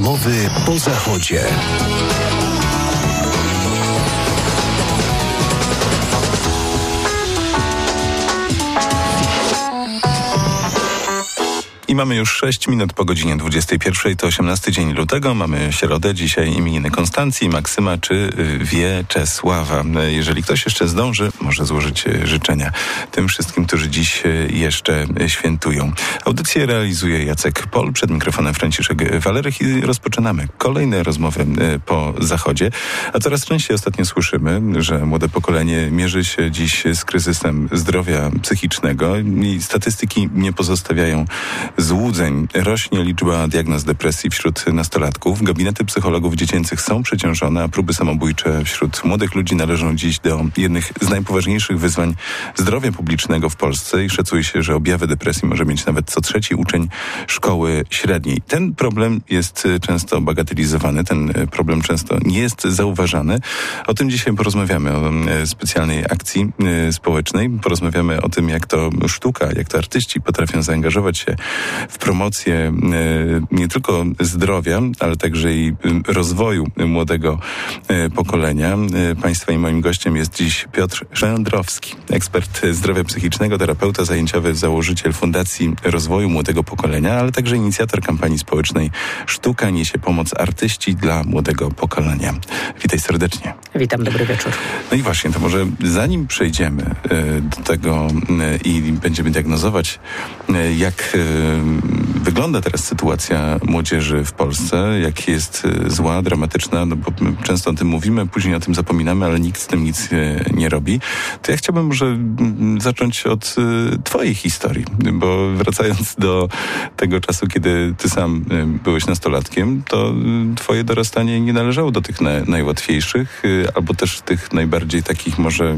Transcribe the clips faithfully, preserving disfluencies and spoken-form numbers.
Rozmowy po Zachodzie. I mamy już sześć minut po godzinie dwudziestej pierwszej, to osiemnasty dzień lutego, mamy środę, dzisiaj imieniny Konstancji, Maksyma czy Wieczesława. Jeżeli ktoś jeszcze zdąży, może złożyć życzenia tym wszystkim, którzy dziś jeszcze świętują. Audycję realizuje Jacek Pol, przed mikrofonem Franciszek Walerych i rozpoczynamy kolejne rozmowy po Zachodzie. A coraz częściej ostatnio słyszymy, że młode pokolenie mierzy się dziś z kryzysem zdrowia psychicznego i statystyki nie pozostawiają złudzeń. Rośnie liczba diagnoz depresji wśród nastolatków. Gabinety psychologów dziecięcych są przeciążone, a próby samobójcze wśród młodych ludzi należą dziś do jednych z najpoważniejszych wyzwań zdrowia publicznego w Polsce i szacuje się, że objawy depresji może mieć nawet co trzeci uczeń szkoły średniej. Ten problem jest często bagatelizowany, ten problem często nie jest zauważany. O tym dzisiaj porozmawiamy, o specjalnej akcji społecznej. Porozmawiamy o tym, jak to sztuka, jak to artyści potrafią zaangażować się w promocję nie tylko zdrowia, ale także i rozwoju młodego pokolenia. Państwa i moim gościem jest dziś Piotr Szendrowski, ekspert zdrowia psychicznego, terapeuta zajęciowy, założyciel Fundacji Rozwoju Młodego Pokolenia, ale także inicjator kampanii społecznej Sztuka niesie pomoc, artyści dla młodego pokolenia. Witaj serdecznie. Witam, dobry wieczór. No i właśnie, to może zanim przejdziemy do tego i będziemy diagnozować, jak wygląda teraz sytuacja młodzieży w Polsce, jak jest zła, dramatyczna, no bo często o tym mówimy, później o tym zapominamy, ale nikt z tym nic nie robi. To ja chciałbym może zacząć od twojej historii, bo wracając do tego czasu, kiedy ty sam byłeś nastolatkiem, to twoje dorastanie nie należało do tych na, najłatwiejszych, albo też tych najbardziej takich może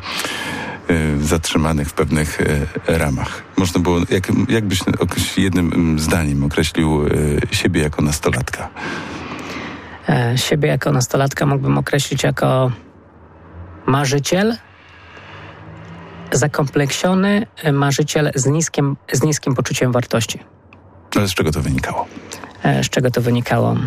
zatrzymanych w pewnych ramach. Można było, jak, jak byś jednym zdaniem określił siebie jako nastolatka? E, siebie jako nastolatka mógłbym określić jako marzyciel, zakompleksiony marzyciel z niskim, z niskim poczuciem wartości. Ale z czego to wynikało? E, z czego to wynikało?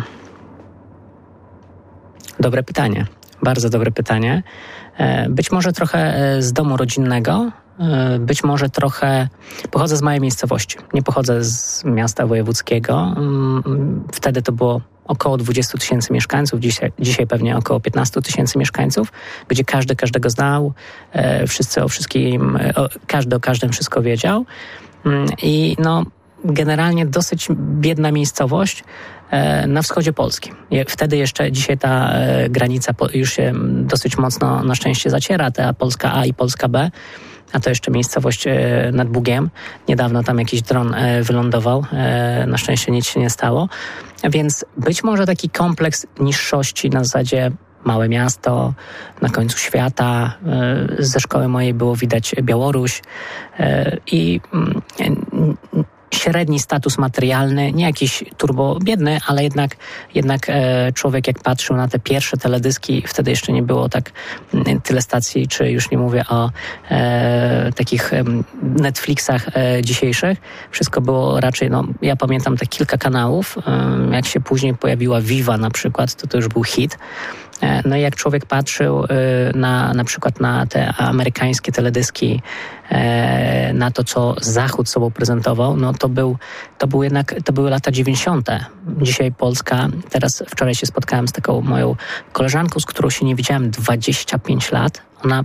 Dobre pytanie. Bardzo dobre pytanie. Być może trochę z domu rodzinnego, być może trochę... Pochodzę z małej miejscowości. Nie pochodzę z miasta wojewódzkiego. Wtedy to było około dwadzieścia tysięcy mieszkańców, dzisiaj, dzisiaj pewnie około piętnaście tysięcy mieszkańców, gdzie każdy każdego znał, wszyscy o wszystkim, o, każdy o każdym wszystko wiedział. I no... Generalnie dosyć biedna miejscowość e, na wschodzie Polski. Wtedy jeszcze, dzisiaj ta e, granica po, już się dosyć mocno na szczęście zaciera, ta Polska A i Polska B, a to jeszcze miejscowość e, nad Bugiem. Niedawno tam jakiś dron e, wylądował, e, na szczęście nic się nie stało. Więc być może taki kompleks niższości na zasadzie małe miasto, na końcu świata. E, ze szkoły mojej było widać Białoruś e, i e, średni status materialny, nie jakiś turbo biedny, ale jednak, jednak e, człowiek jak patrzył na te pierwsze teledyski, wtedy jeszcze nie było tak m, tyle stacji, czy już nie mówię o e, takich e, Netflixach e, dzisiejszych. Wszystko było raczej, no ja pamiętam te kilka kanałów, e, jak się później pojawiła Viva na przykład, to to już był hit. No i jak człowiek patrzył na, na przykład na te amerykańskie teledyski, na to, co Zachód sobą prezentował, no to był, to był jednak, to były lata dziewięćdziesiąte. Dzisiaj Polska, teraz wczoraj się spotkałem z taką moją koleżanką, z którą się nie widziałem dwadzieścia pięć lat. Ona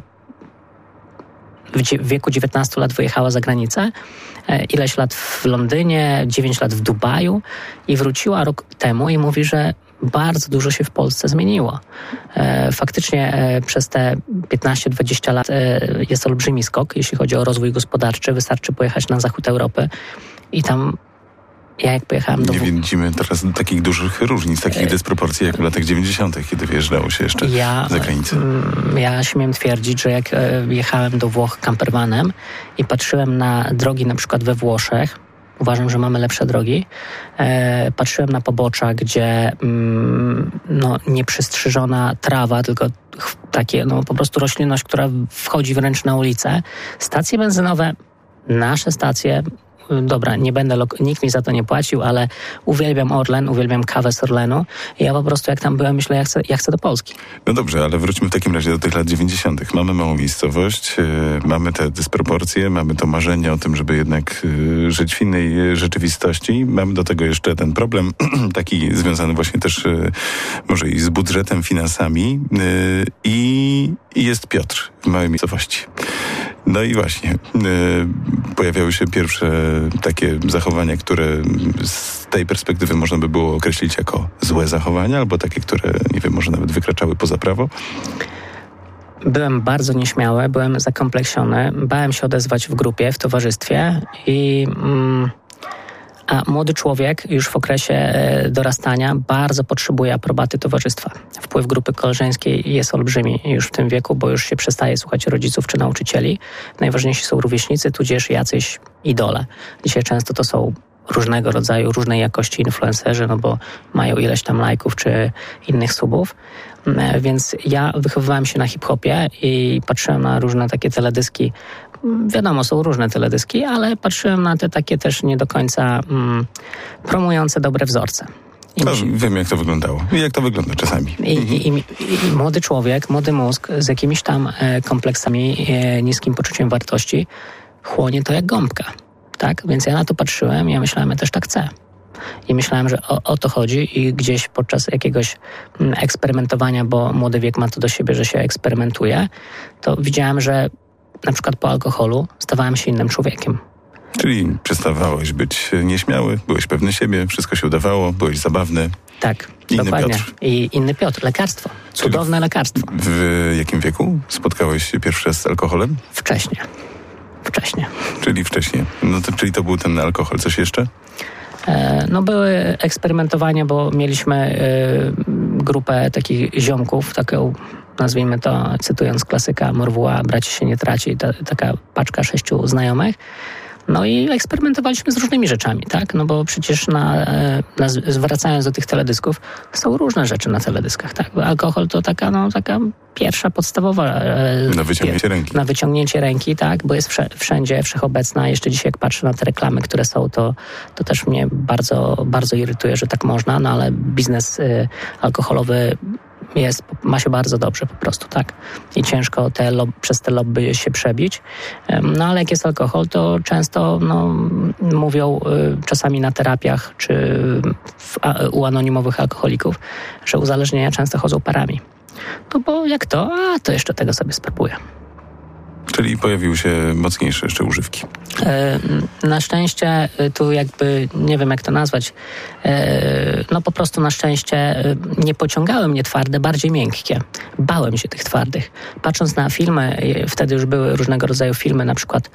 w wieku dziewiętnastu lat wyjechała za granicę, ileś lat w Londynie, dziewięć lat w Dubaju i wróciła rok temu i mówi, że bardzo dużo się w Polsce zmieniło. Faktycznie przez te piętnaście dwadzieścia lat jest olbrzymi skok, jeśli chodzi o rozwój gospodarczy. Wystarczy pojechać na zachód Europy i tam ja jak pojechałem do... Nie widzimy teraz takich dużych różnic, takich dysproporcji jak w latach dziewięćdziesiątych, kiedy wyjeżdżało się jeszcze ja, za granicę. Ja śmiem twierdzić, że jak jechałem do Włoch campervanem i patrzyłem na drogi na przykład we Włoszech, uważam, że mamy lepsze drogi. E, patrzyłem na pobocza, gdzie mm, no, nieprzystrzyżona trawa, tylko takie no, po prostu roślinność, która wchodzi wręcz na ulicę. Stacje benzynowe, nasze stacje, dobra, nie będę, lok- nikt mi za to nie płacił, ale uwielbiam Orlen, uwielbiam kawę z Orlenu i ja po prostu jak tam byłem, myślę, ja chcę, ja chcę do Polski. No dobrze, ale wróćmy w takim razie do tych lat dziewięćdziesiątych. Mamy małą miejscowość, yy, mamy te dysproporcje, mamy to marzenie o tym, żeby jednak yy, żyć w innej yy, rzeczywistości. Mamy do tego jeszcze ten problem taki związany właśnie też yy, może i z budżetem, finansami yy, i jest Piotr w małej miejscowości. No i właśnie, yy, pojawiały się pierwsze takie zachowania, które z tej perspektywy można by było określić jako złe zachowania, albo takie, które, nie wiem, może nawet wykraczały poza prawo. Byłem bardzo nieśmiały, byłem zakompleksiony, bałem się odezwać w grupie, w towarzystwie i... Mm, a młody człowiek już w okresie dorastania bardzo potrzebuje aprobaty towarzystwa. Wpływ grupy koleżeńskiej jest olbrzymi już w tym wieku, bo już się przestaje słuchać rodziców czy nauczycieli. Najważniejsi są rówieśnicy, tudzież jacyś idole. Dzisiaj często to są różnego rodzaju, różnej jakości influencerzy, no bo mają ileś tam lajków czy innych subów. Więc ja wychowywałem się na hip-hopie i patrzyłem na różne takie teledyski. Wiadomo, są różne teledyski, ale patrzyłem na te takie też nie do końca mm, promujące dobre wzorce. I no, wiem, jak to wyglądało. I jak to wygląda czasami. I, i, i, i młody człowiek, młody mózg z jakimiś tam e, kompleksami, e, niskim poczuciem wartości chłonie to jak gąbka. Tak? Więc ja na to patrzyłem i ja myślałem, ja też tak chcę. I myślałem, że o, o to chodzi i gdzieś podczas jakiegoś eksperymentowania, bo młody wiek ma to do siebie, że się eksperymentuje, to widziałem, że na przykład po alkoholu stawałem się innym człowiekiem. Czyli przestawałeś być nieśmiały, byłeś pewny siebie, wszystko się udawało, byłeś zabawny. Tak, inny dokładnie. Piotr. I inny Piotr, lekarstwo. Cudowne Czyli lekarstwo. W jakim wieku spotkałeś się pierwszy raz z alkoholem? Wcześnie. Wcześnie. Czyli wcześniej. No to, czyli to był ten alkohol. Coś jeszcze? No były eksperymentowania, bo mieliśmy grupę takich ziomków, taką, nazwijmy to, cytując klasyka Morwła, braci się nie traci, ta, taka paczka sześciu znajomych. No i eksperymentowaliśmy z różnymi rzeczami, tak? No bo przecież na, na, wracając do tych teledysków, są różne rzeczy na teledyskach, tak? Alkohol to taka, no, taka pierwsza, podstawowa... Na wyciągnięcie ręki. Na wyciągnięcie ręki, tak? Bo jest wszędzie, wszechobecna. Jeszcze dzisiaj jak patrzę na te reklamy, które są, to, to też mnie bardzo, bardzo irytuje, że tak można, no ale biznes y, alkoholowy jest, ma się bardzo dobrze po prostu, tak? I ciężko te lob, przez te lobby się przebić. No ale jak jest alkohol, to często no, mówią y, czasami na terapiach czy w, a, u anonimowych alkoholików, że uzależnienia często chodzą parami. No bo jak to, a to jeszcze tego sobie spróbuję. Czyli pojawiły się mocniejsze jeszcze używki. Na szczęście tu jakby, nie wiem jak to nazwać, no po prostu na szczęście nie pociągały mnie twarde, bardziej miękkie. Bałem się tych twardych. Patrząc na filmy, wtedy już były różnego rodzaju filmy, na przykład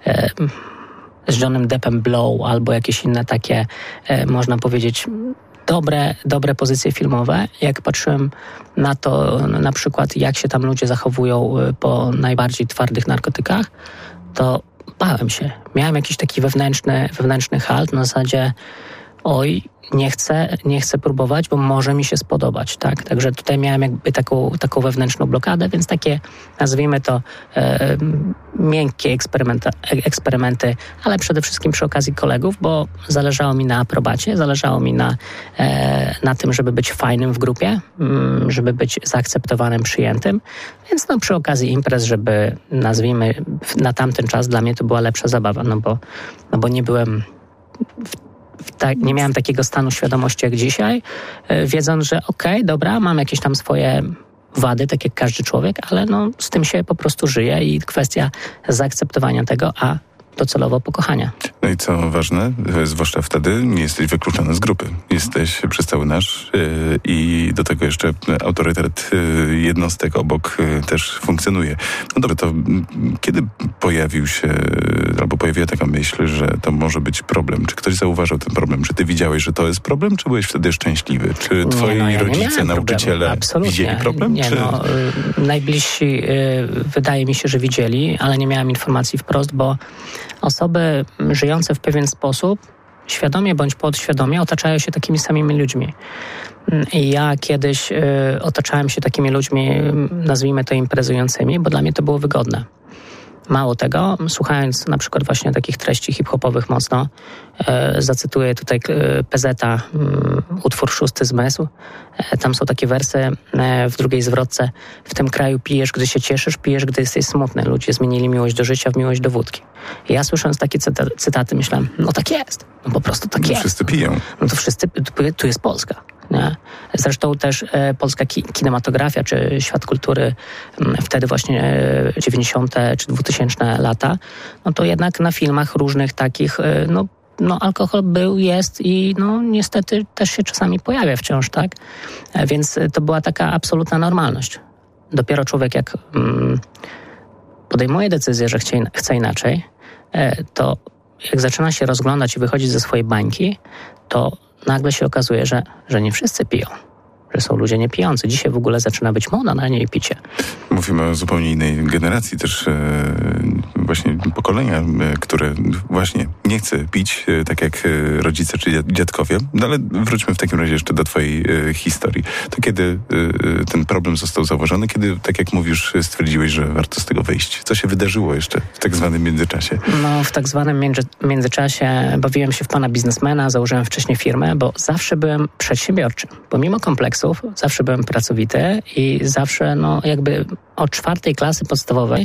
z Johnem Deppem Blow albo jakieś inne takie, można powiedzieć, dobre, dobre pozycje filmowe. Jak patrzyłem na to, na przykład jak się tam ludzie zachowują po najbardziej twardych narkotykach, to bałem się. Miałem jakiś taki wewnętrzny, wewnętrzny halt na zasadzie oj, nie chcę, nie chcę próbować, bo może mi się spodobać, tak? Także tutaj miałem jakby taką, taką wewnętrzną blokadę, więc takie, nazwijmy to, e, miękkie eksperymenty, ale przede wszystkim przy okazji kolegów, bo zależało mi na aprobacie, zależało mi na, e, na tym, żeby być fajnym w grupie, m, żeby być zaakceptowanym, przyjętym, więc no przy okazji imprez, żeby, nazwijmy, na tamten czas dla mnie to była lepsza zabawa, no bo, no bo nie byłem w Tak, nie miałem takiego stanu świadomości jak dzisiaj, wiedząc, że okej, okay, dobra, mam jakieś tam swoje wady, tak jak każdy człowiek, ale no z tym się po prostu żyje i kwestia zaakceptowania tego, a docelowo pokochania. No i co ważne, zwłaszcza wtedy nie jesteś wykluczony z grupy. Jesteś przez cały nasz yy, i do tego jeszcze autorytet yy, jednostek obok yy, też funkcjonuje. No dobra, to yy, kiedy pojawił się, yy, albo pojawiła taka myśl, że to może być problem? Czy ktoś zauważył ten problem? Czy ty widziałeś, że to jest problem? Czy byłeś wtedy szczęśliwy? Czy twoi nie, no, ja rodzice, nauczyciele widzieli problem? Nie, czy... no, yy, najbliżsi yy, wydaje mi się, że widzieli, ale nie miałem informacji wprost, bo osoby żyjące w pewien sposób, świadomie bądź podświadomie, otaczają się takimi samymi ludźmi. I ja kiedyś y, otaczałem się takimi ludźmi, nazwijmy to imprezującymi, bo dla mnie to było wygodne. Mało tego, słuchając na przykład właśnie takich treści hip-hopowych mocno, e, zacytuję tutaj e, P Z a, um, utwór Szósty Zmysł. E, tam są takie wersy e, w drugiej zwrotce. W tym kraju pijesz, gdy się cieszysz, pijesz, gdy jesteś smutny. Ludzie zmienili miłość do życia w miłość do wódki. I ja słysząc takie cyta- cytaty myślałem, no tak jest, no po prostu tak no, jest. Wszyscy piją. No to wszyscy, tu jest Polska. Nie? Zresztą też e, polska ki- kinematografia, czy świat kultury m, wtedy właśnie e, dziewięćdziesiąte czy dwutysięczne lata, no to jednak na filmach różnych takich, e, no, no alkohol był, jest i no niestety też się czasami pojawia wciąż, tak? E, więc to była taka absolutna normalność. Dopiero człowiek jak mm, podejmuje decyzję, że chce, chce inaczej, e, to jak zaczyna się rozglądać i wychodzić ze swojej bańki, to nagle się okazuje, że, że nie wszyscy piją, że są ludzie niepijący. Dzisiaj w ogóle zaczyna być moda na nie picie. Mówimy o zupełnie innej generacji też e, właśnie pokolenia, e, które właśnie nie chce pić, e, tak jak e, rodzice czy dziadkowie. No ale wróćmy w takim razie jeszcze do twojej e, historii. To kiedy e, ten problem został zauważony, kiedy, tak jak mówisz, stwierdziłeś, że warto z tego wyjść. Co się wydarzyło jeszcze w tak zwanym międzyczasie? No w tak zwanym między, międzyczasie bawiłem się w pana biznesmena, założyłem wcześniej firmę, bo zawsze byłem przedsiębiorczy. Pomimo kompleksów, zawsze byłem pracowity i zawsze, no jakby od czwartej klasy podstawowej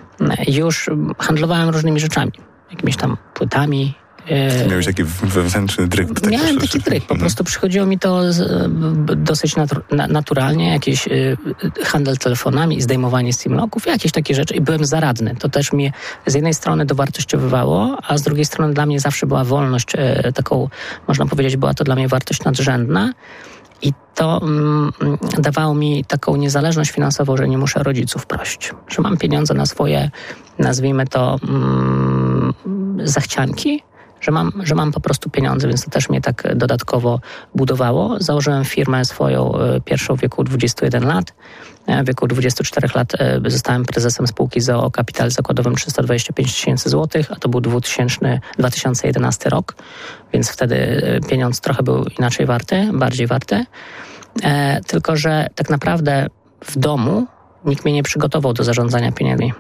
już handlowałem różnymi rzeczami. Jakimiś tam płytami. Miałeś taki wewnętrzny dryg. Tak Miałem taki dryg. Po prostu przychodziło mi to z, dosyć natu- na, naturalnie. Jakiś y, handel telefonami, zdejmowanie SIM-locków, jakieś takie rzeczy. I byłem zaradny. To też mnie z jednej strony dowartościowywało, a z drugiej strony dla mnie zawsze była wolność y, taką, można powiedzieć, była to dla mnie wartość nadrzędna. I to mm, dawało mi taką niezależność finansową, że nie muszę rodziców prosić. Że mam pieniądze na swoje, nazwijmy to, mm, zachcianki, że mam, że mam po prostu pieniądze, więc to też mnie tak dodatkowo budowało. Założyłem firmę swoją pierwszą w wieku dwudziestu jeden lat. W wieku dwudziestu czterech lat zostałem prezesem spółki z o o kapitale zakładowym trzysta dwadzieścia pięć tysięcy złotych, a to był dwa tysiące jedenasty rok, więc wtedy pieniądz trochę był inaczej warty, bardziej warty. E, tylko że tak naprawdę w domu nikt mnie nie przygotował do zarządzania pieniędzmi.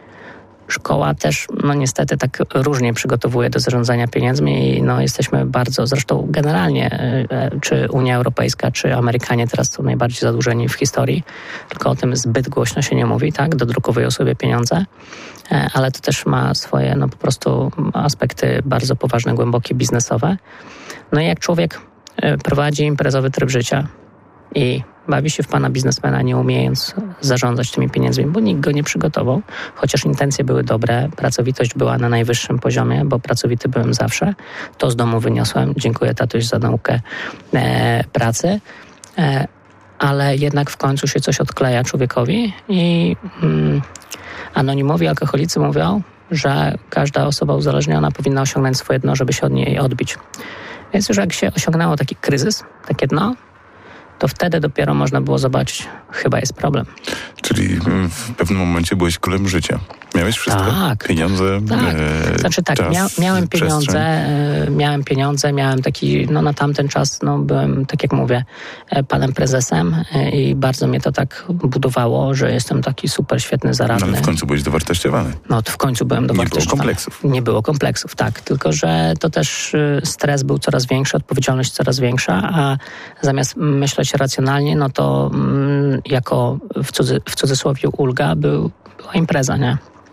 Szkoła też, no niestety tak różnie przygotowuje do zarządzania pieniędzmi i no jesteśmy bardzo, zresztą generalnie, czy Unia Europejska, czy Amerykanie teraz są najbardziej zadłużeni w historii, tylko o tym zbyt głośno się nie mówi, tak, dodrukowują sobie pieniądze, ale to też ma swoje, no po prostu aspekty bardzo poważne, głębokie, biznesowe. No i jak człowiek prowadzi imprezowy tryb życia i bawi się w pana biznesmena, nie umiejąc zarządzać tymi pieniędzmi, bo nikt go nie przygotował, chociaż intencje były dobre, pracowitość była na najwyższym poziomie, bo pracowity byłem zawsze. To z domu wyniosłem. Dziękuję, tatuś, za naukę e, pracy. E, ale jednak w końcu się coś odkleja człowiekowi i mm, anonimowi alkoholicy mówią, że każda osoba uzależniona powinna osiągnąć swoje dno, żeby się od niej odbić. Więc już jak się osiągnęło taki kryzys, takie dno, to wtedy dopiero można było zobaczyć, chyba jest problem. Czyli w pewnym momencie byłeś królem życia. Miałeś wszystko? Tak. Pieniądze, tak. E, Znaczy tak, czas, mia, miałem pieniądze, e, miałem pieniądze, miałem taki, no na tamten czas, no byłem, tak jak mówię, e, panem prezesem e, i bardzo mnie to tak budowało, że jestem taki super świetny, zaradny. No ale w końcu byłeś dowartościowany. No to w końcu byłem dowartościowany. Nie było kompleksów. Nie było kompleksów, tak. Tylko, że to też e, stres był coraz większy, odpowiedzialność coraz większa, a zamiast myśleć racjonalnie, no to mm, jako w, cudzy, w cudzysłowie ulga był, była impreza, nie?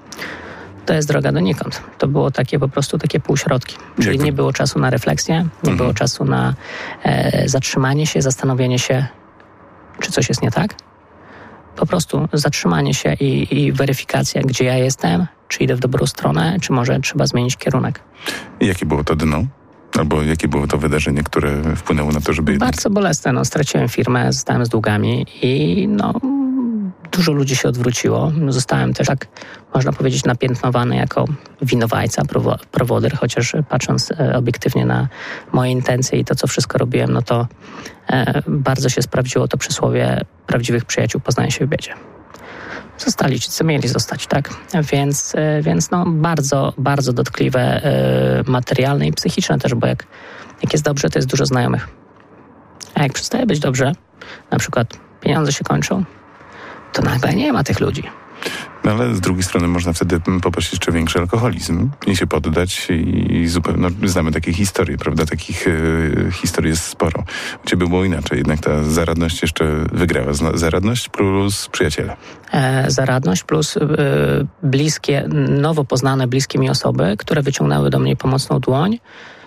To jest droga donikąd. To było takie po prostu takie półśrodki. Czyli Jakby... nie było czasu na refleksję, nie mhm. było czasu na e, zatrzymanie się, zastanowienie się, czy coś jest nie tak. Po prostu zatrzymanie się i, i weryfikacja, gdzie ja jestem, czy idę w dobrą stronę, czy może trzeba zmienić kierunek. I jakie było to dno? Albo jakie było to wydarzenie, które wpłynęło na to, żeby... Jednak... Bardzo bolesne. No, straciłem firmę, zostałem z długami i no, dużo ludzi się odwróciło. Zostałem też, tak można powiedzieć, napiętnowany jako winowajca, prowo- prowoder, chociaż patrząc e, obiektywnie na moje intencje i to, co wszystko robiłem, no to e, bardzo się sprawdziło to przysłowie prawdziwych przyjaciół poznaje się w biedzie. Zostali ci, co mieli zostać, tak? Więc, e, więc no bardzo, bardzo dotkliwe e, materialne i psychiczne też, bo jak, jak jest dobrze, to jest dużo znajomych. A jak przestaje być dobrze, na przykład pieniądze się kończą, to nagle nie ma tych ludzi. No ale z drugiej strony można wtedy popaść jeszcze większy alkoholizm i się poddać i zupełnie, no, znamy takie historie, prawda? Takich y, historii jest sporo. U ciebie było inaczej, jednak ta zaradność jeszcze wygrała. Zaradność plus przyjaciele. E, zaradność plus y, bliskie, nowo poznane bliskie mi osoby, które wyciągnęły do mnie pomocną dłoń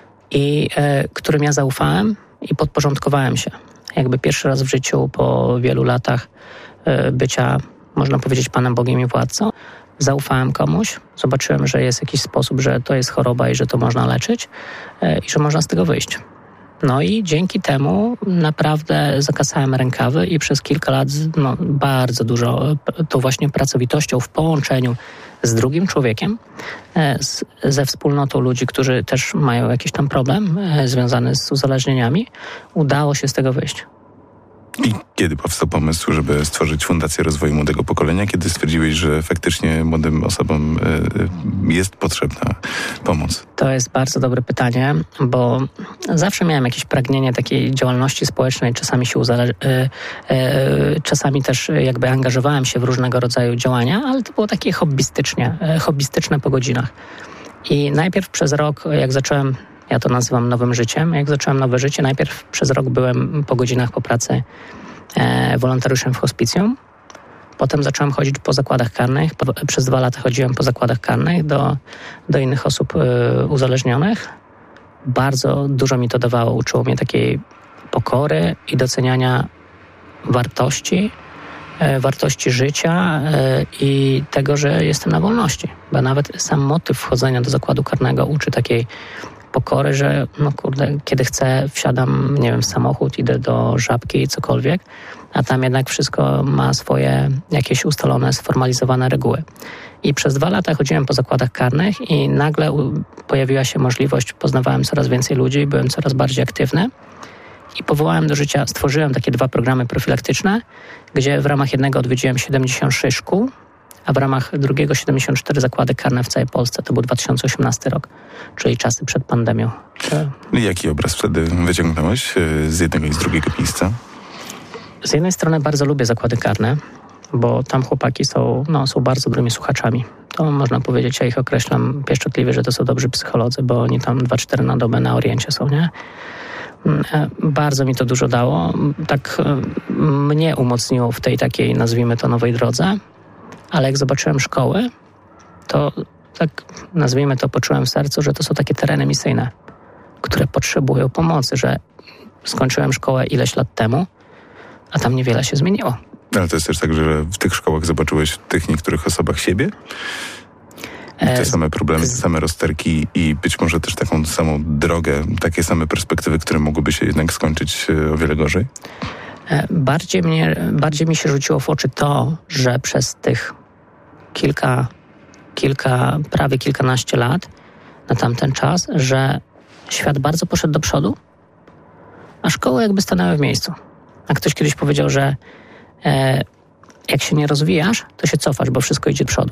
i y, którym ja zaufałem i podporządkowałem się. Jakby pierwszy raz w życiu po wielu latach y, bycia, można powiedzieć, Panem Bogiem i władcą, zaufałem komuś, zobaczyłem, że jest jakiś sposób, że to jest choroba i że to można leczyć y, i że można z tego wyjść. No i dzięki temu naprawdę zakasałem rękawy i przez kilka lat no, bardzo dużo tą właśnie pracowitością w połączeniu z drugim człowiekiem, z, ze wspólnotą ludzi, którzy też mają jakiś tam problem e, związany z uzależnieniami, udało się z tego wyjść. I kiedy powstał pomysł, żeby stworzyć Fundację Rozwoju Młodego Pokolenia? Kiedy stwierdziłeś, że faktycznie młodym osobom y, jest potrzebna pomoc? To jest bardzo dobre pytanie, bo zawsze miałem jakieś pragnienie takiej działalności społecznej. Czasami się uzale- y, y, czasami też jakby angażowałem się w różnego rodzaju działania, ale to było takie hobbystycznie, y, hobbystyczne po godzinach. I najpierw przez rok, jak zacząłem, ja to nazywam nowym życiem, jak zacząłem nowe życie, najpierw przez rok byłem po godzinach po pracy e, wolontariuszem w hospicjum. Potem zacząłem chodzić po zakładach karnych. Po, przez dwa lata chodziłem po zakładach karnych do, do innych osób e, uzależnionych. Bardzo dużo mi to dawało. Uczyło mnie takiej pokory i doceniania wartości, e, wartości życia e, i tego, że jestem na wolności. Bo nawet sam motyw wchodzenia do zakładu karnego uczy takiej pokory, że no kurde, kiedy chcę, wsiadam, nie wiem, w samochód, idę do Żabki i cokolwiek, a tam jednak wszystko ma swoje jakieś ustalone, sformalizowane reguły. I przez dwa lata chodziłem po zakładach karnych i nagle pojawiła się możliwość, poznawałem coraz więcej ludzi, byłem coraz bardziej aktywny i powołałem do życia, stworzyłem takie dwa programy profilaktyczne, gdzie w ramach jednego odwiedziłem siedemdziesiąt sześć szkół, a w ramach drugiego siedemdziesiąt cztery zakłady karne w całej Polsce. To był dwa tysiące osiemnasty rok, czyli czasy przed pandemią. Jaki obraz wtedy wyciągnąłeś z jednego i z drugiego miejsca? Z jednej strony bardzo lubię zakłady karne, bo tam chłopaki są, no, są bardzo dobrymi słuchaczami. To można powiedzieć, ja ich określam pieszczotliwie, że to są dobrzy psycholodzy, bo oni tam dwa cztery na dobę na oriencie są, nie? Bardzo mi to dużo dało. Tak mnie umocniło w tej takiej, nazwijmy to, nowej drodze. Ale jak zobaczyłem szkoły, to tak, nazwijmy to, poczułem w sercu, że to są takie tereny misyjne, które potrzebują pomocy, że skończyłem szkołę ileś lat temu, a tam niewiele się zmieniło. Ale to jest też tak, że w tych szkołach zobaczyłeś w tych niektórych osobach siebie? Te same problemy, te same rozterki i być może też taką samą drogę, takie same perspektywy, które mogłyby się jednak skończyć o wiele gorzej? Bardziej, mnie, bardziej mi się rzuciło w oczy to, że przez tych kilka, kilka, prawie kilkanaście lat na tamten czas, że świat bardzo poszedł do przodu, a szkoły jakby stanęły w miejscu. A ktoś kiedyś powiedział, że e, jak się nie rozwijasz, to się cofasz, bo wszystko idzie do przodu.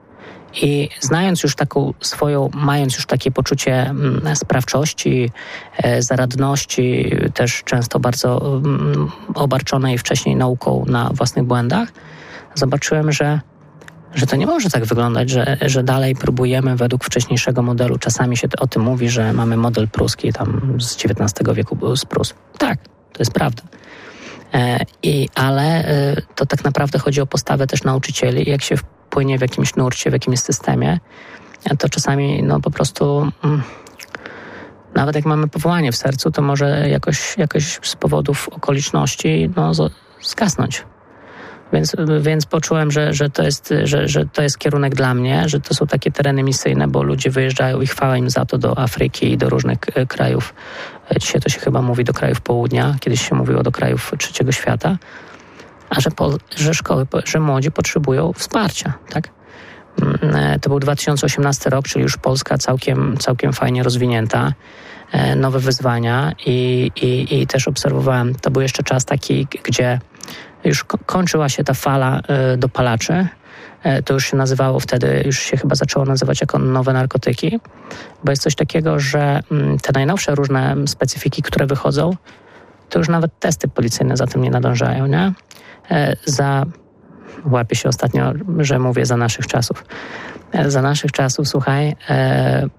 I znając już taką swoją, mając już takie poczucie mm, sprawczości, e, zaradności, też często bardzo mm, obarczonej wcześniej nauką na własnych błędach, zobaczyłem, że, że to nie może tak wyglądać, że, że dalej próbujemy według wcześniejszego modelu. Czasami się o tym mówi, że mamy model pruski tam z dziewiętnastego wieku z Prus. Tak, to jest prawda. E, i, ale e, to tak naprawdę chodzi o postawę też nauczycieli. Jak się płynie w jakimś nurcie, w jakimś systemie, to czasami no po prostu mm, nawet jak mamy powołanie w sercu, to może jakoś, jakoś z powodów okoliczności no, z, zgasnąć. Więc, więc poczułem, że, że, to jest, że, że to jest kierunek dla mnie, że to są takie tereny misyjne, bo ludzie wyjeżdżają i chwała im za to do Afryki i do różnych krajów. Dzisiaj to się chyba mówi do krajów południa, kiedyś się mówiło do krajów trzeciego świata. A że, po, że szkoły, że młodzi potrzebują wsparcia, tak? To był dwa tysiące osiemnasty rok, czyli już Polska całkiem, całkiem fajnie rozwinięta, nowe wyzwania i, i, i też obserwowałem, to był jeszcze czas taki, gdzie już kończyła się ta fala dopalaczy, to już się nazywało wtedy, już się chyba zaczęło nazywać jako nowe narkotyki, bo jest coś takiego, że te najnowsze różne specyfiki, które wychodzą, to już nawet testy policyjne za tym nie nadążają, nie? Za łapię się ostatnio, że mówię za naszych czasów. Za naszych czasów, słuchaj, e,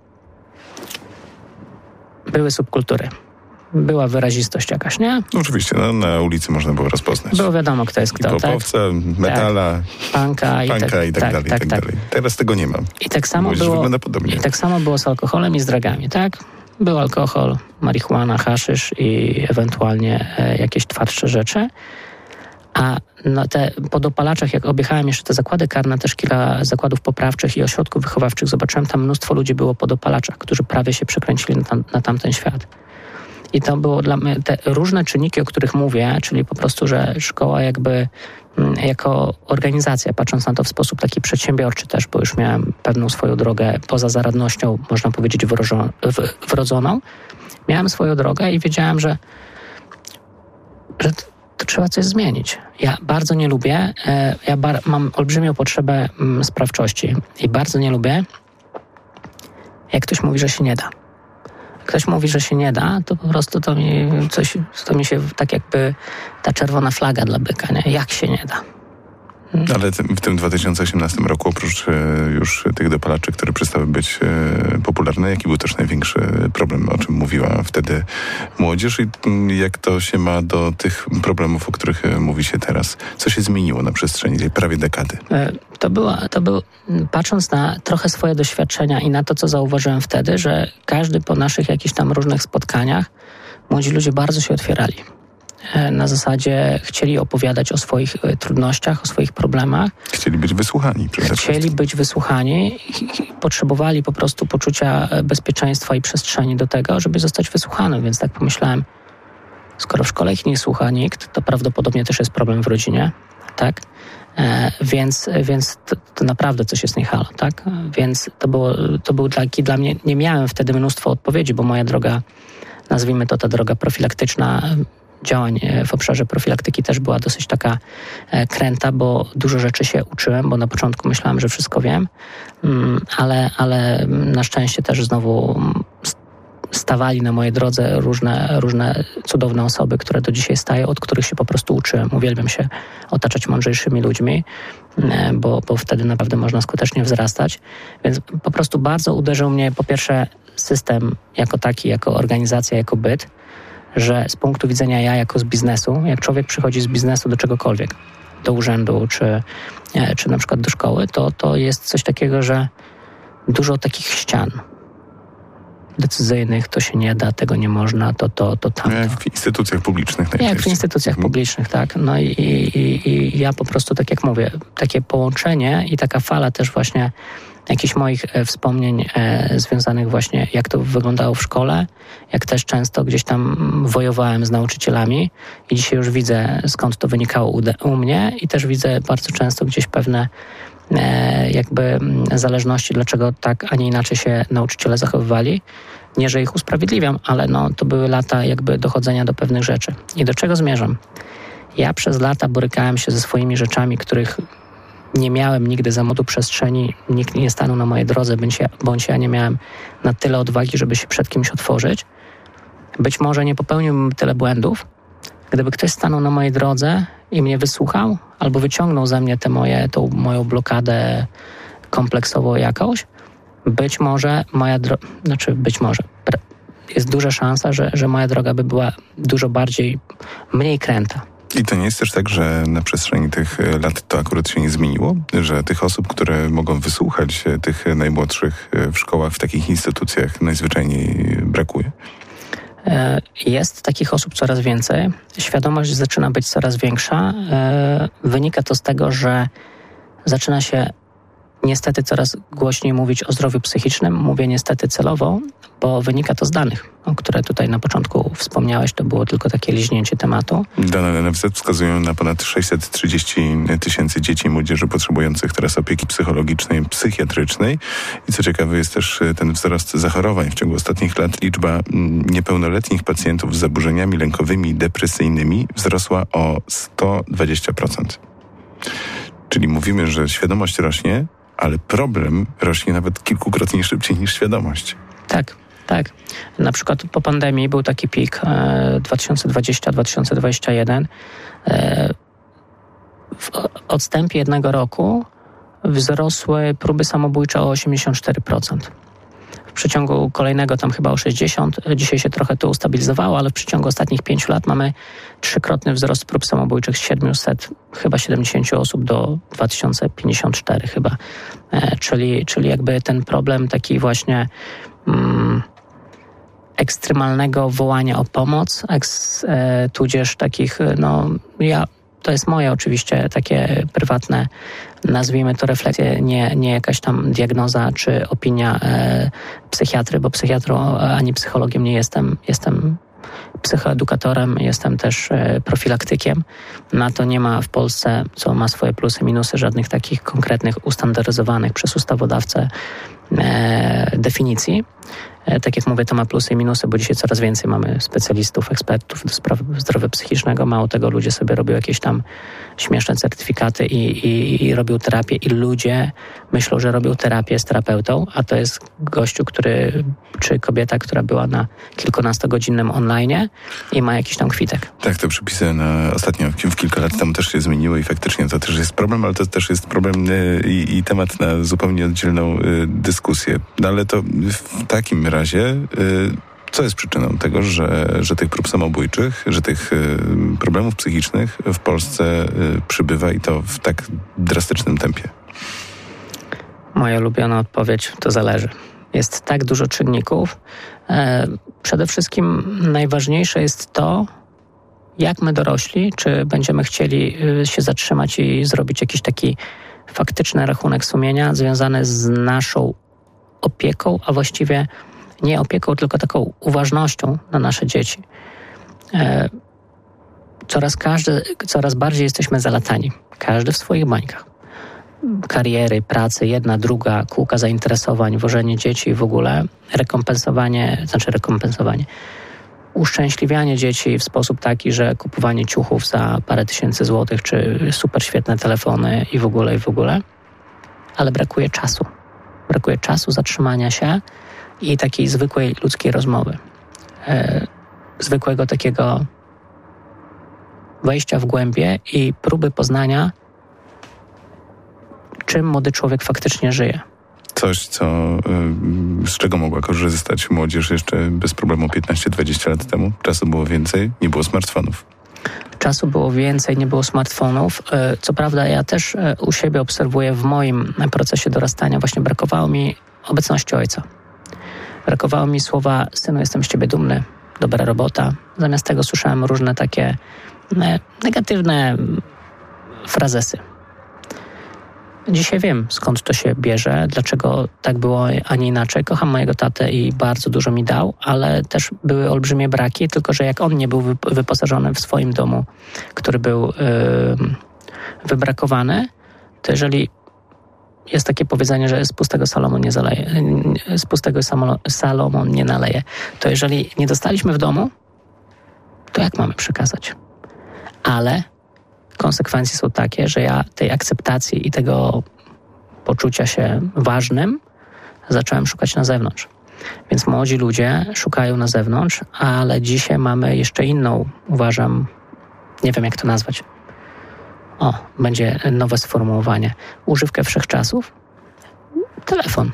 były subkultury. Była wyrazistość jakaś, nie? No, oczywiście, no, na ulicy można było rozpoznać. Było wiadomo, kto jest kto, Popowca, tak? metala, tak. punka i, punka tak, i tak, tak dalej, tak, tak, tak. dalej. Teraz tego nie ma. I tak samo Mówisz, było, wygląda podobnie. I tak samo było z alkoholem i z drogami, tak? Był alkohol, marihuana, haszysz i ewentualnie e, jakieś twardsze rzeczy. A na te podopalaczach, jak objechałem jeszcze te zakłady karne, też kilka zakładów poprawczych i ośrodków wychowawczych, zobaczyłem, tam mnóstwo ludzi było po dopalaczach, którzy prawie się przekręcili na, tam, na tamten świat. I to było dla mnie te różne czynniki, o których mówię, czyli po prostu, że szkoła jakby jako organizacja, patrząc na to w sposób taki przedsiębiorczy też, bo już miałem pewną swoją drogę poza zaradnością, można powiedzieć wrożo, w, wrodzoną, miałem swoją drogę i wiedziałem, że, że to, to trzeba coś zmienić. Ja bardzo nie lubię, ja bar, mam olbrzymią potrzebę sprawczości i bardzo nie lubię, jak ktoś mówi, że się nie da. Ktoś mówi, że się nie da, to po prostu to mi coś, to mi się tak jakby ta czerwona flaga dla byka, nie? Jak się nie da. Hmm. Ale w tym dwa tysiące osiemnastym roku, oprócz już tych dopalaczy, które przestały być popularne, jaki był też największy problem, o czym mówiła wtedy młodzież i jak to się ma do tych problemów, o których mówi się teraz? Co się zmieniło na przestrzeni tej prawie dekady? To była, to był, patrząc na trochę swoje doświadczenia i na to, co zauważyłem wtedy, że każdy po naszych jakichś tam różnych spotkaniach młodzi ludzie bardzo się otwierali. Na zasadzie chcieli opowiadać o swoich trudnościach, o swoich problemach. Chcieli być wysłuchani. Chcieli być wysłuchani i potrzebowali po prostu poczucia bezpieczeństwa i przestrzeni do tego, żeby zostać wysłuchanym. Więc tak pomyślałem, skoro w szkole ich nie słucha nikt, to prawdopodobnie też jest problem w rodzinie, tak? E, więc więc to, to naprawdę coś jest nie halo, tak? Więc to, było, to był taki dla mnie, nie miałem wtedy mnóstwo odpowiedzi, bo moja droga, nazwijmy to ta droga profilaktyczna, działań w obszarze profilaktyki też była dosyć taka kręta, bo dużo rzeczy się uczyłem, bo na początku myślałem, że wszystko wiem, ale, ale na szczęście też znowu stawali na mojej drodze różne, różne cudowne osoby, które do dzisiaj stają, od których się po prostu uczyłem. Uwielbiam się otaczać mądrzejszymi ludźmi, bo, bo wtedy naprawdę można skutecznie wzrastać. Więc po prostu bardzo uderzył mnie po pierwsze system jako taki, jako organizacja, jako byt, że z punktu widzenia ja jako z biznesu, jak człowiek przychodzi z biznesu do czegokolwiek, do urzędu czy, czy na przykład do szkoły, to, to jest coś takiego, że dużo takich ścian decyzyjnych, to się nie da, tego nie można, to to, to tamto. Jak w instytucjach publicznych najczęściej. Jak w instytucjach hmm. publicznych, tak. No i, i, i ja po prostu, tak jak mówię, takie połączenie i taka fala też właśnie jakichś moich e, wspomnień e, związanych właśnie, jak to wyglądało w szkole, jak też często gdzieś tam wojowałem z nauczycielami i dzisiaj już widzę, skąd to wynikało u, de, u mnie i też widzę bardzo często gdzieś pewne e, jakby zależności, dlaczego tak, a nie inaczej się nauczyciele zachowywali. Nie, że ich usprawiedliwiam, ale no, to były lata jakby dochodzenia do pewnych rzeczy. I do czego zmierzam? Ja przez lata borykałem się ze swoimi rzeczami, których nie miałem nigdy za młodu przestrzeni, nikt nie stanął na mojej drodze, bądź ja, bądź ja nie miałem na tyle odwagi, żeby się przed kimś otworzyć. Być może nie popełniłbym tyle błędów, gdyby ktoś stanął na mojej drodze i mnie wysłuchał, albo wyciągnął ze mnie tę moje, tą moją blokadę kompleksową jakąś. Być może moja droga, znaczy być może, jest duża szansa, że, że moja droga by była dużo bardziej, mniej kręta. I to nie jest też tak, że na przestrzeni tych lat to akurat się nie zmieniło? Że tych osób, które mogą wysłuchać tych najmłodszych w szkołach, w takich instytucjach najzwyczajniej brakuje? Jest takich osób coraz więcej. Świadomość zaczyna być coraz większa. Wynika to z tego, że zaczyna się niestety coraz głośniej mówić o zdrowiu psychicznym. Mówię niestety celowo, bo wynika to z danych, o które tutaj na początku wspomniałeś. To było tylko takie liźnięcie tematu. Dane N F Z wskazują na ponad sześćset trzydzieści tysięcy dzieci i młodzieży potrzebujących teraz opieki psychologicznej, psychiatrycznej. I co ciekawe jest też ten wzrost zachorowań. W ciągu ostatnich lat liczba niepełnoletnich pacjentów z zaburzeniami lękowymi i depresyjnymi wzrosła o sto dwadzieścia procent. Czyli mówimy, że świadomość rośnie, ale problem rośnie nawet kilkukrotnie szybciej niż świadomość. Tak, tak. Na przykład po pandemii był taki pik e, dwa tysiące dwudziesty do dwa tysiące dwudziestego pierwszego. E, w odstępie jednego roku wzrosły próby samobójcze o osiemdziesiąt cztery procent. W przeciągu kolejnego tam chyba o sześćdziesiąt procent. Dzisiaj się trochę to ustabilizowało, ale w przeciągu ostatnich pięciu lat mamy trzykrotny wzrost prób samobójczych z siedmiuset, chyba siedemdziesiąt osób do dwa tysiące pięćdziesiąt cztery chyba. E, czyli, czyli jakby ten problem taki właśnie mm, ekstremalnego wołania o pomoc, eks, e, tudzież takich, no ja, to jest moje oczywiście takie prywatne, nazwijmy to refleksje, nie, nie jakaś tam diagnoza czy opinia e, psychiatry, bo psychiatrą ani psychologiem nie jestem. Jestem psychoedukatorem, jestem też e, profilaktykiem. Na to nie ma w Polsce, co ma swoje plusy, minusy, żadnych takich konkretnych, ustandaryzowanych przez ustawodawcę e, definicji. E, tak jak mówię, to ma plusy i minusy, bo dzisiaj coraz więcej mamy specjalistów, ekspertów do spraw zdrowia psychicznego. Mało tego, ludzie sobie robią jakieś tam śmieszne certyfikaty i, i, i robią terapię i ludzie myślą, że robią terapię z terapeutą, a to jest gościu, który, czy kobieta, która była na kilkunastogodzinnym online i ma jakiś tam kwitek. Tak, te przepisy na ostatnio, w kilka lat temu też się zmieniły i faktycznie to też jest problem, ale to też jest problem y, i, i temat na zupełnie oddzielną y, dyskusję. No ale to w takim razie y, co jest przyczyną tego, że, że tych prób samobójczych, że tych y, problemów psychicznych w Polsce y, przybywa i to w tak drastycznym tempie? Moja ulubiona odpowiedź: to zależy. Jest tak dużo czynników. E, przede wszystkim najważniejsze jest to, jak my dorośli, czy będziemy chcieli się zatrzymać i zrobić jakiś taki faktyczny rachunek sumienia związany z naszą opieką, a właściwie nie opieką, tylko taką uważnością na nasze dzieci. E, coraz, każdy, coraz bardziej jesteśmy zalatani. Każdy w swoich bańkach. Kariery, pracy, jedna, druga, kółka zainteresowań, wożenie dzieci w ogóle, rekompensowanie, znaczy rekompensowanie, uszczęśliwianie dzieci w sposób taki, że kupowanie ciuchów za parę tysięcy złotych, czy super świetne telefony i w ogóle, i w ogóle. Ale brakuje czasu. Brakuje czasu zatrzymania się i takiej zwykłej ludzkiej rozmowy. E, zwykłego takiego wejścia w głębie i próby poznania, czym młody człowiek faktycznie żyje. Coś, co, z czego mogła korzystać młodzież jeszcze bez problemu piętnaście dwadzieścia lat temu. Czasu było więcej, nie było smartfonów. Czasu było więcej, nie było smartfonów. Co prawda ja też u siebie obserwuję w moim procesie dorastania, właśnie brakowało mi obecności ojca. Brakowało mi słowa: synu, jestem z ciebie dumny, dobra robota. Zamiast tego słyszałem różne takie negatywne frazesy. Dzisiaj wiem, skąd to się bierze, dlaczego tak było, a nie inaczej. Kocham mojego tatę i bardzo dużo mi dał, ale też były olbrzymie braki, tylko że jak on nie był wyposażony w swoim domu, który był yy, wybrakowany, to jeżeli jest takie powiedzenie, że z pustego Salomon nie zaleje, z pustego Salomon nie naleje, to jeżeli nie dostaliśmy w domu, to jak mamy przekazać? Ale konsekwencje są takie, że ja tej akceptacji i tego poczucia się ważnym zacząłem szukać na zewnątrz. Więc młodzi ludzie szukają na zewnątrz, ale dzisiaj mamy jeszcze inną, uważam, nie wiem jak to nazwać. O, będzie nowe sformułowanie. Używkę wszechczasów. Telefon.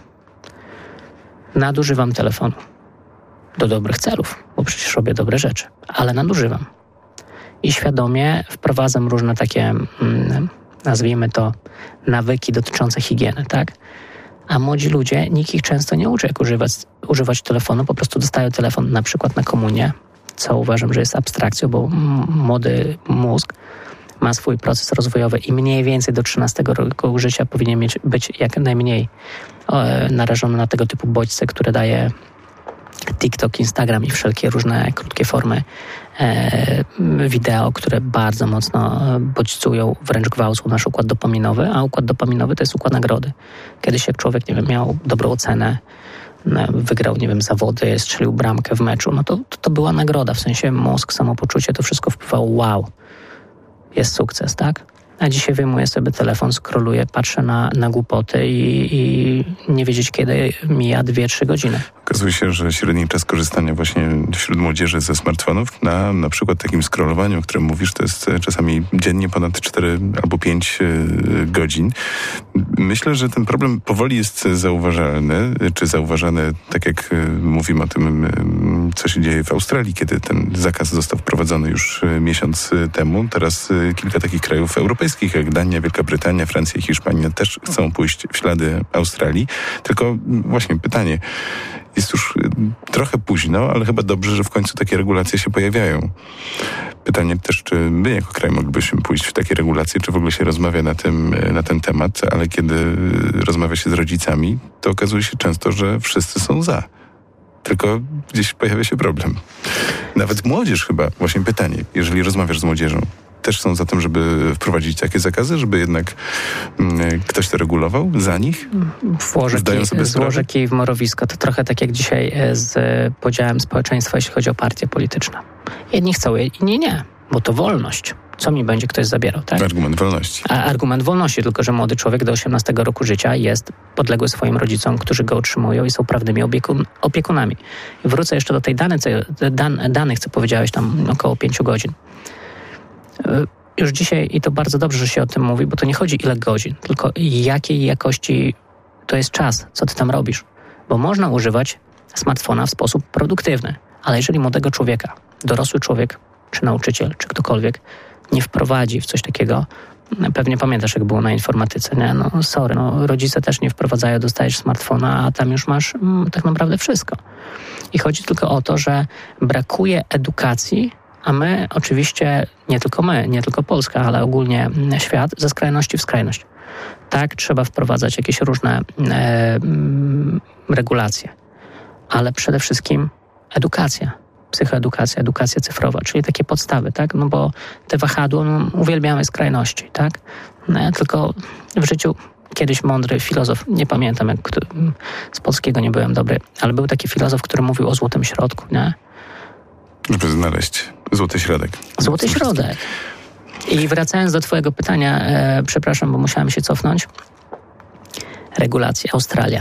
Nadużywam telefonu. Do dobrych celów, bo przecież robię dobre rzeczy, ale nadużywam. I świadomie wprowadzam różne takie, mm, nazwijmy to, nawyki dotyczące higieny, tak? A młodzi ludzie, nikt ich często nie uczy, jak używać, używać telefonu, po prostu dostają telefon na przykład na komunię, co uważam, że jest abstrakcją, bo m- młody mózg ma swój proces rozwojowy i mniej więcej do trzynastego roku życia powinien mieć, być jak najmniej e, narażony na tego typu bodźce, które daje TikTok, Instagram i wszelkie różne krótkie formy e, wideo, które bardzo mocno bodźcują, wręcz gwałcą nasz układ dopaminowy, a układ dopaminowy to jest układ nagrody. Kiedyś jak człowiek, nie wiem, miał dobrą ocenę, wygrał, nie wiem, zawody, strzelił bramkę w meczu, no to, to, to była nagroda, w sensie mózg, samopoczucie, to wszystko wpływało, wow, jest sukces, tak? A dzisiaj wyjmuję sobie telefon, scrolluję, patrzę na, na głupoty i, i nie wiedzieć, kiedy mija dwie trzy godziny. Okazuje się, że średni czas korzystania właśnie wśród młodzieży ze smartfonów na na przykład takim scrollowaniu, o którym mówisz, to jest czasami dziennie ponad cztery albo pięć godzin. Myślę, że ten problem powoli jest zauważalny, czy zauważany, tak jak mówimy o tym, co się dzieje w Australii, kiedy ten zakaz został wprowadzony już miesiąc temu. Teraz kilka takich krajów europejskich, jak Dania, Wielka Brytania, Francja i Hiszpania też chcą pójść w ślady Australii. Tylko właśnie pytanie, jest już trochę późno, ale chyba dobrze, że w końcu takie regulacje się pojawiają. Pytanie też, czy my jako kraj moglibyśmy pójść w takie regulacje, czy w ogóle się rozmawia na, tym, na ten temat, ale kiedy rozmawia się z rodzicami, to okazuje się często, że wszyscy są za. Tylko gdzieś pojawia się problem. Nawet młodzież chyba, właśnie pytanie, jeżeli rozmawiasz z młodzieżą, też są za tym, żeby wprowadzić takie zakazy, żeby jednak mm, ktoś to regulował za nich? Złożę kij w morowisko. To trochę tak jak dzisiaj z podziałem społeczeństwa, jeśli chodzi o partie polityczne. Jedni chcą, inni nie, bo to wolność. Co mi będzie ktoś zabierał, tak? Argument wolności. A argument wolności, tylko że młody człowiek do osiemnastego roku życia jest podległy swoim rodzicom, którzy go utrzymują i są prawnymi opiekun, opiekunami. I wrócę jeszcze do tej dane, dan, danych, co powiedziałeś tam około pięciu godzin. Już dzisiaj, i to bardzo dobrze, że się o tym mówi, bo to nie chodzi ile godzin, tylko jakiej jakości to jest czas, co ty tam robisz. Bo można używać smartfona w sposób produktywny, ale jeżeli młodego człowieka, dorosły człowiek, czy nauczyciel, czy ktokolwiek nie wprowadzi w coś takiego, pewnie pamiętasz, jak było na informatyce, nie? No sorry, no rodzice też nie wprowadzają, dostajesz smartfona, a tam już masz mm, tak naprawdę wszystko. I chodzi tylko o to, że brakuje edukacji, a my oczywiście, nie tylko my, nie tylko Polska, ale ogólnie świat, ze skrajności w skrajność. Tak, trzeba wprowadzać jakieś różne e, regulacje, ale przede wszystkim edukacja, psychoedukacja, edukacja cyfrowa, czyli takie podstawy, tak? No bo te wahadło, no, uwielbiamy skrajności, tak? No, tylko w życiu kiedyś mądry filozof, nie pamiętam, jak z polskiego nie byłem dobry, ale był taki filozof, który mówił o złotym środku, nie? Żeby znaleźć złoty środek. Złoty środek. I wracając do twojego pytania, e, przepraszam, bo musiałem się cofnąć. Regulacje, Australia.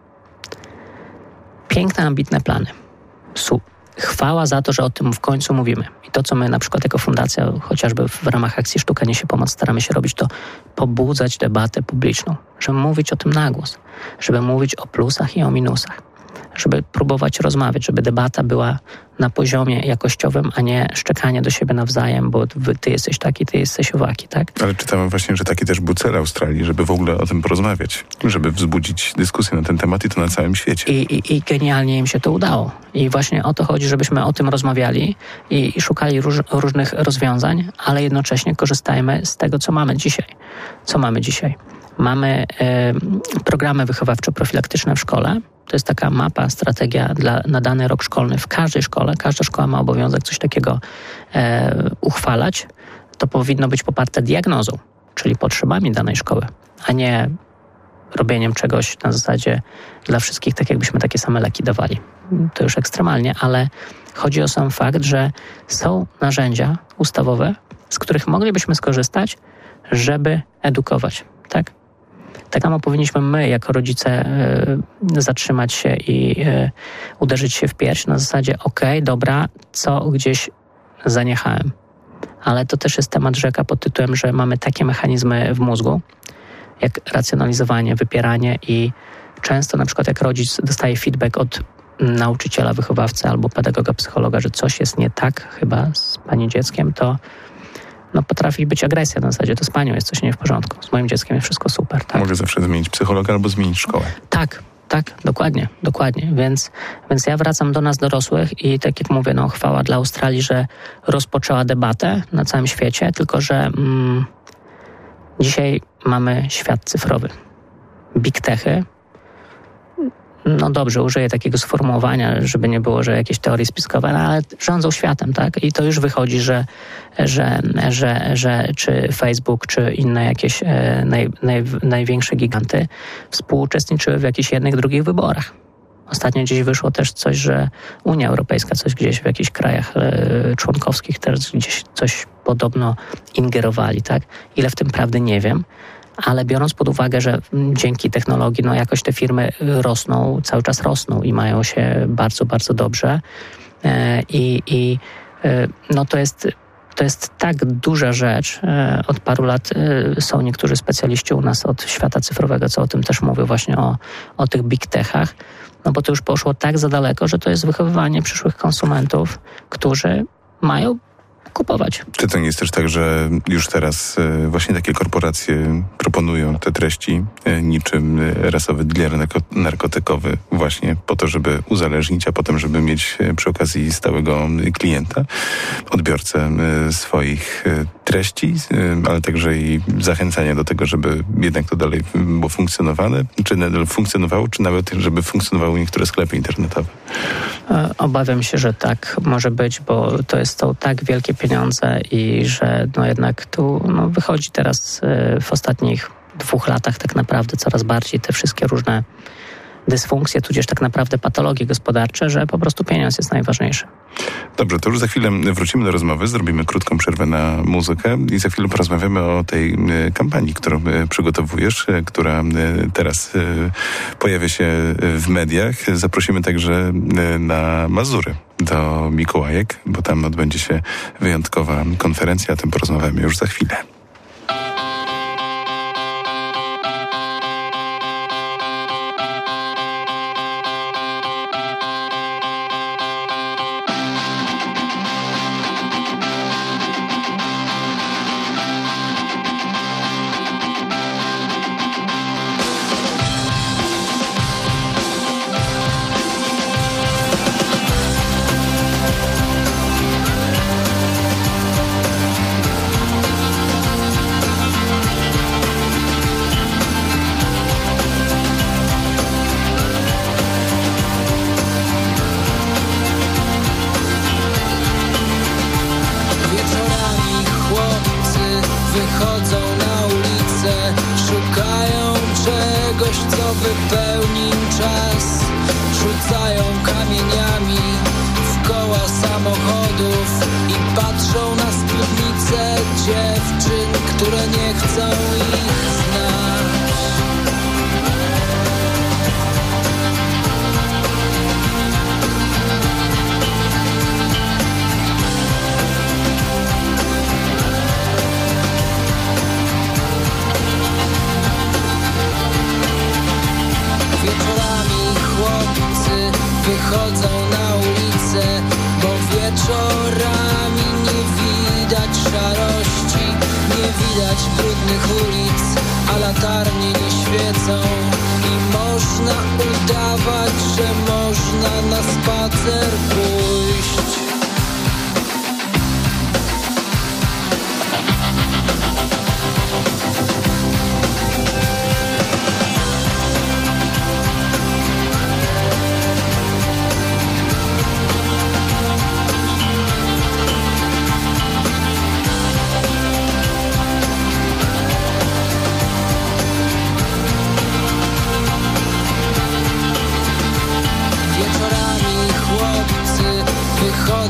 Piękne, ambitne plany. Su. Chwała za to, że o tym w końcu mówimy. I to, co my na przykład jako fundacja, chociażby w ramach akcji Sztuka Niesie Pomoc staramy się robić, to pobudzać debatę publiczną. Żeby mówić o tym na głos. Żeby mówić o plusach i o minusach. Żeby próbować rozmawiać, żeby debata była na poziomie jakościowym, a nie szczekanie do siebie nawzajem, bo ty jesteś taki, ty jesteś owaki, tak? Ale czytałem właśnie, że taki też był cel Australii, żeby w ogóle o tym porozmawiać, żeby wzbudzić dyskusję na ten temat i to na całym świecie. I, i, i genialnie im się to udało. I właśnie o to chodzi, żebyśmy o tym rozmawiali i, i szukali róż, różnych rozwiązań, ale jednocześnie korzystajmy z tego, co mamy dzisiaj. Co mamy dzisiaj? Mamy y, programy wychowawczo-profilaktyczne w szkole. To jest taka mapa, strategia dla, na dany rok szkolny. W każdej szkole, każda szkoła ma obowiązek coś takiego e, uchwalać. To powinno być poparte diagnozą, czyli potrzebami danej szkoły, a nie robieniem czegoś na zasadzie dla wszystkich, tak jakbyśmy takie same leki dawali. To już ekstremalnie, ale chodzi o sam fakt, że są narzędzia ustawowe, z których moglibyśmy skorzystać, żeby edukować, tak? Tak samo powinniśmy my, jako rodzice, y, zatrzymać się i y, uderzyć się w pierś na zasadzie okej, okay, dobra, co gdzieś zaniechałem. Ale to też jest temat rzeka pod tytułem, że mamy takie mechanizmy w mózgu, jak racjonalizowanie, wypieranie i często na przykład jak rodzic dostaje feedback od nauczyciela, wychowawcy albo pedagoga, psychologa, że coś jest nie tak chyba z pani dzieckiem, to no potrafi być agresja na zasadzie, to z panią jest coś nie w porządku, z moim dzieckiem jest wszystko super. Tak? Mogę zawsze zmienić psychologa albo zmienić szkołę. Tak, tak, dokładnie, dokładnie. Więc, więc ja wracam do nas dorosłych i tak jak mówię, no chwała dla Australii, że rozpoczęła debatę na całym świecie, tylko że mm, dzisiaj mamy świat cyfrowy. Big techy, no dobrze, użyję takiego sformułowania, żeby nie było, że jakieś teorie spiskowe, no ale rządzą światem, tak? I to już wychodzi, że, że, że, że czy Facebook, czy inne jakieś e, naj, naj, największe giganty współuczestniczyły w jakichś jednych, drugich wyborach. Ostatnio gdzieś wyszło też coś, że Unia Europejska coś gdzieś w jakichś krajach e, członkowskich też gdzieś coś podobno ingerowali, tak? Ile w tym prawdy nie wiem, ale biorąc pod uwagę, że dzięki technologii no jakoś te firmy rosną, cały czas rosną i mają się bardzo, bardzo dobrze i, i no to jest To jest tak duża rzecz. Od paru lat są niektórzy specjaliści u nas od świata cyfrowego, co o tym też mówią, właśnie o, o tych big techach, no bo to już poszło tak za daleko, że to jest wychowywanie przyszłych konsumentów, którzy mają kupować. Czy to nie jest też tak, że już teraz właśnie takie korporacje proponują te treści niczym rasowy dealer narkotykowy właśnie po to, żeby uzależnić, a potem, żeby mieć przy okazji stałego klienta, odbiorcę swoich treści, ale także i zachęcania do tego, żeby jednak to dalej było funkcjonowane, czy nadal funkcjonowało, czy nawet żeby funkcjonowały niektóre sklepy internetowe? Obawiam się, że tak może być, bo to jest to tak wielkie pieniądze i że no jednak tu no wychodzi teraz w ostatnich dwóch latach tak naprawdę coraz bardziej te wszystkie różne dysfunkcje, tudzież tak naprawdę patologie gospodarcze, że po prostu pieniądz jest najważniejszy. Dobrze, to już za chwilę wrócimy do rozmowy, zrobimy krótką przerwę na muzykę i za chwilę porozmawiamy o tej kampanii, którą przygotowujesz, która teraz pojawia się w mediach. Zaprosimy także na Mazury do Mikołajek, bo tam odbędzie się wyjątkowa konferencja, o tym porozmawiamy już za chwilę. Wychodzą na ulicę, szukają czegoś, co wypełni czas. Rzucają kamieniami w koła samochodów i patrzą na spódnice dziewczyn, które nie chcą ich znać. Wychodzą na ulicę, bo wieczorami nie widać szarości, nie widać brudnych ulic, a latarnie nie świecą i można udawać, że można na spacer pójść. Wychodzą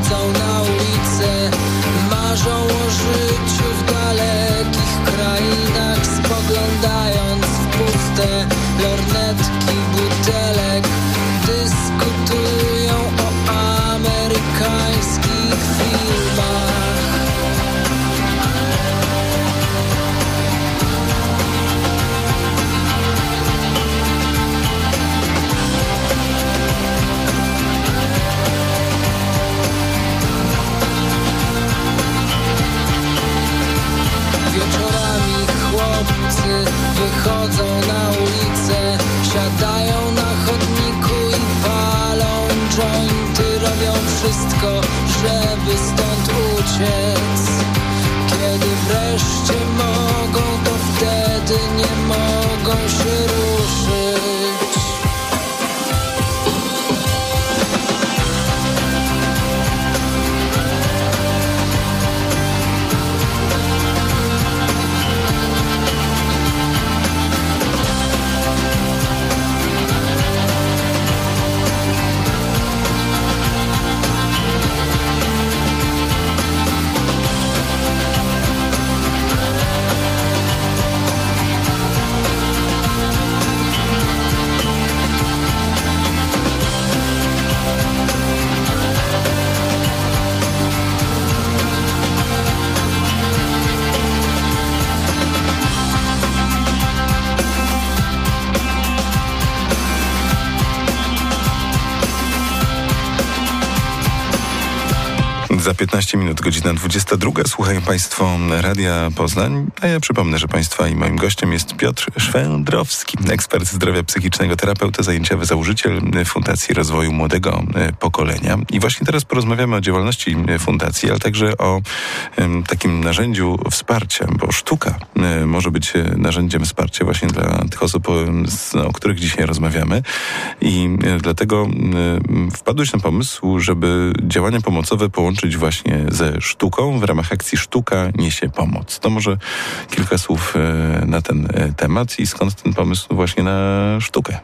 Za piętnaście minut, godzina dwudziesta druga. Słuchają Państwo Radia Poznań, a ja przypomnę, że Państwa i moim gościem jest Piotr Szwendrowski, ekspert zdrowia psychicznego, terapeuta zajęciowy, założyciel Fundacji Rozwoju Młodego Pokolenia. I właśnie teraz porozmawiamy o działalności fundacji, ale także o um, takim narzędziu wsparcia, bo sztuka um, może być narzędziem wsparcia właśnie dla tych osób, um, z, o których dzisiaj rozmawiamy. I um, dlatego um, wpadłeś na pomysł, żeby działania pomocowe połączyć właśnie ze sztuką w ramach akcji Sztuka Niesie Pomoc. To może kilka słów na ten temat i skąd ten pomysł właśnie na sztukę?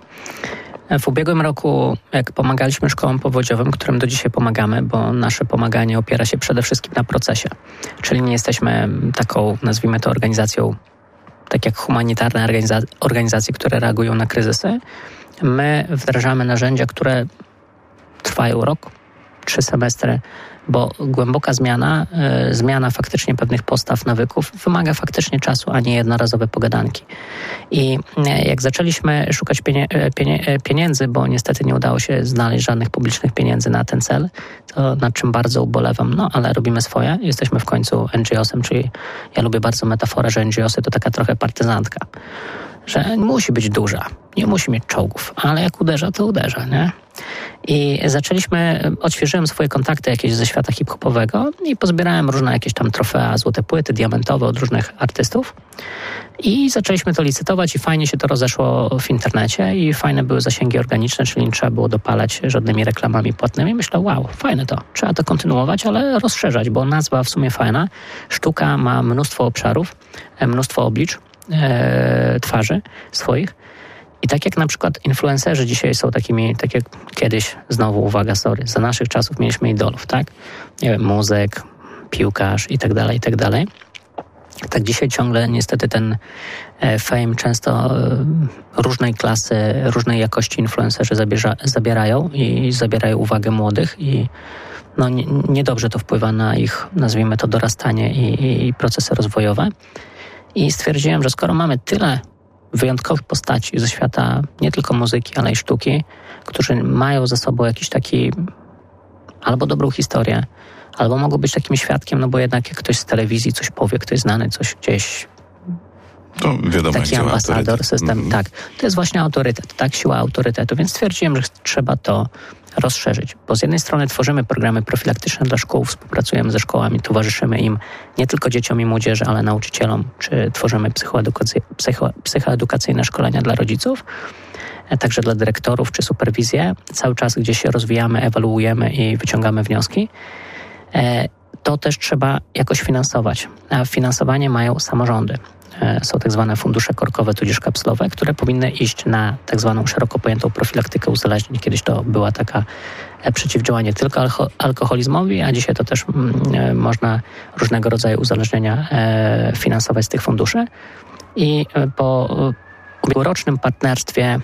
W ubiegłym roku, jak pomagaliśmy szkołom powodziowym, którym do dzisiaj pomagamy, bo nasze pomaganie opiera się przede wszystkim na procesie. Czyli nie jesteśmy taką, nazwijmy to, organizacją, tak jak humanitarne organiza- organizacje, które reagują na kryzysy. My wdrażamy narzędzia, które trwają rok, trzy semestry, bo głęboka zmiana, y, zmiana faktycznie pewnych postaw, nawyków wymaga faktycznie czasu, a nie jednorazowe pogadanki. I y, jak zaczęliśmy szukać pienie, pienie, pieniędzy, bo niestety nie udało się znaleźć żadnych publicznych pieniędzy na ten cel, to nad czym bardzo ubolewam, no ale robimy swoje. Jesteśmy w końcu en dżi osem, czyli ja lubię bardzo metaforę, że en dżi osy to taka trochę partyzantka, że musi być duża, nie musi mieć czołgów, ale jak uderza, to uderza, nie? I zaczęliśmy, odświeżyłem swoje kontakty jakieś ze świata hip-hopowego i pozbierałem różne jakieś tam trofea, złote płyty, diamentowe od różnych artystów i zaczęliśmy to licytować i fajnie się to rozeszło w internecie i fajne były zasięgi organiczne, czyli nie trzeba było dopalać żadnymi reklamami płatnymi. Myślę, wow, fajne to, trzeba to kontynuować, ale rozszerzać, bo nazwa w sumie fajna. Sztuka ma mnóstwo obszarów, mnóstwo oblicz, e, twarzy swoich. I tak jak na przykład influencerzy dzisiaj są takimi, tak jak kiedyś, znowu uwaga, sorry, za naszych czasów mieliśmy idolów, tak? Nie wiem, muzyk, piłkarz i tak dalej, i tak dalej. Tak dzisiaj ciągle niestety ten fame często różnej klasy, różnej jakości influencerzy zabierza, zabierają i zabierają uwagę młodych i no niedobrze to wpływa na ich, nazwijmy to, dorastanie i, i procesy rozwojowe. I stwierdziłem, że skoro mamy tyle wyjątkowych postaci ze świata nie tylko muzyki, ale i sztuki, którzy mają ze sobą jakiś taki albo dobrą historię, albo mogą być takim świadkiem, no bo jednak jak ktoś z telewizji coś powie, ktoś znany, coś gdzieś, to wiadomo, taki ambasador, autorytet. System, mm. tak, to jest właśnie autorytet, tak, siła autorytetu, więc stwierdziłem, że trzeba to rozszerzyć, bo z jednej strony tworzymy programy profilaktyczne dla szkół, współpracujemy ze szkołami, towarzyszymy im, nie tylko dzieciom i młodzieży, ale nauczycielom, czy tworzymy psychoedukacy- psycho- psychoedukacyjne szkolenia dla rodziców, także dla dyrektorów, czy superwizję. Cały czas gdzieś się rozwijamy, ewaluujemy i wyciągamy wnioski. To też trzeba jakoś finansować, a finansowanie mają samorządy. Są tak zwane fundusze korkowe, tudzież kapslowe, które powinny iść na tak zwaną szeroko pojętą profilaktykę uzależnień. Kiedyś to była taka przeciwdziałanie tylko alko- alkoholizmowi, a dzisiaj to też mm, można różnego rodzaju uzależnienia e, finansować z tych funduszy. I po ubiegłorocznym partnerstwie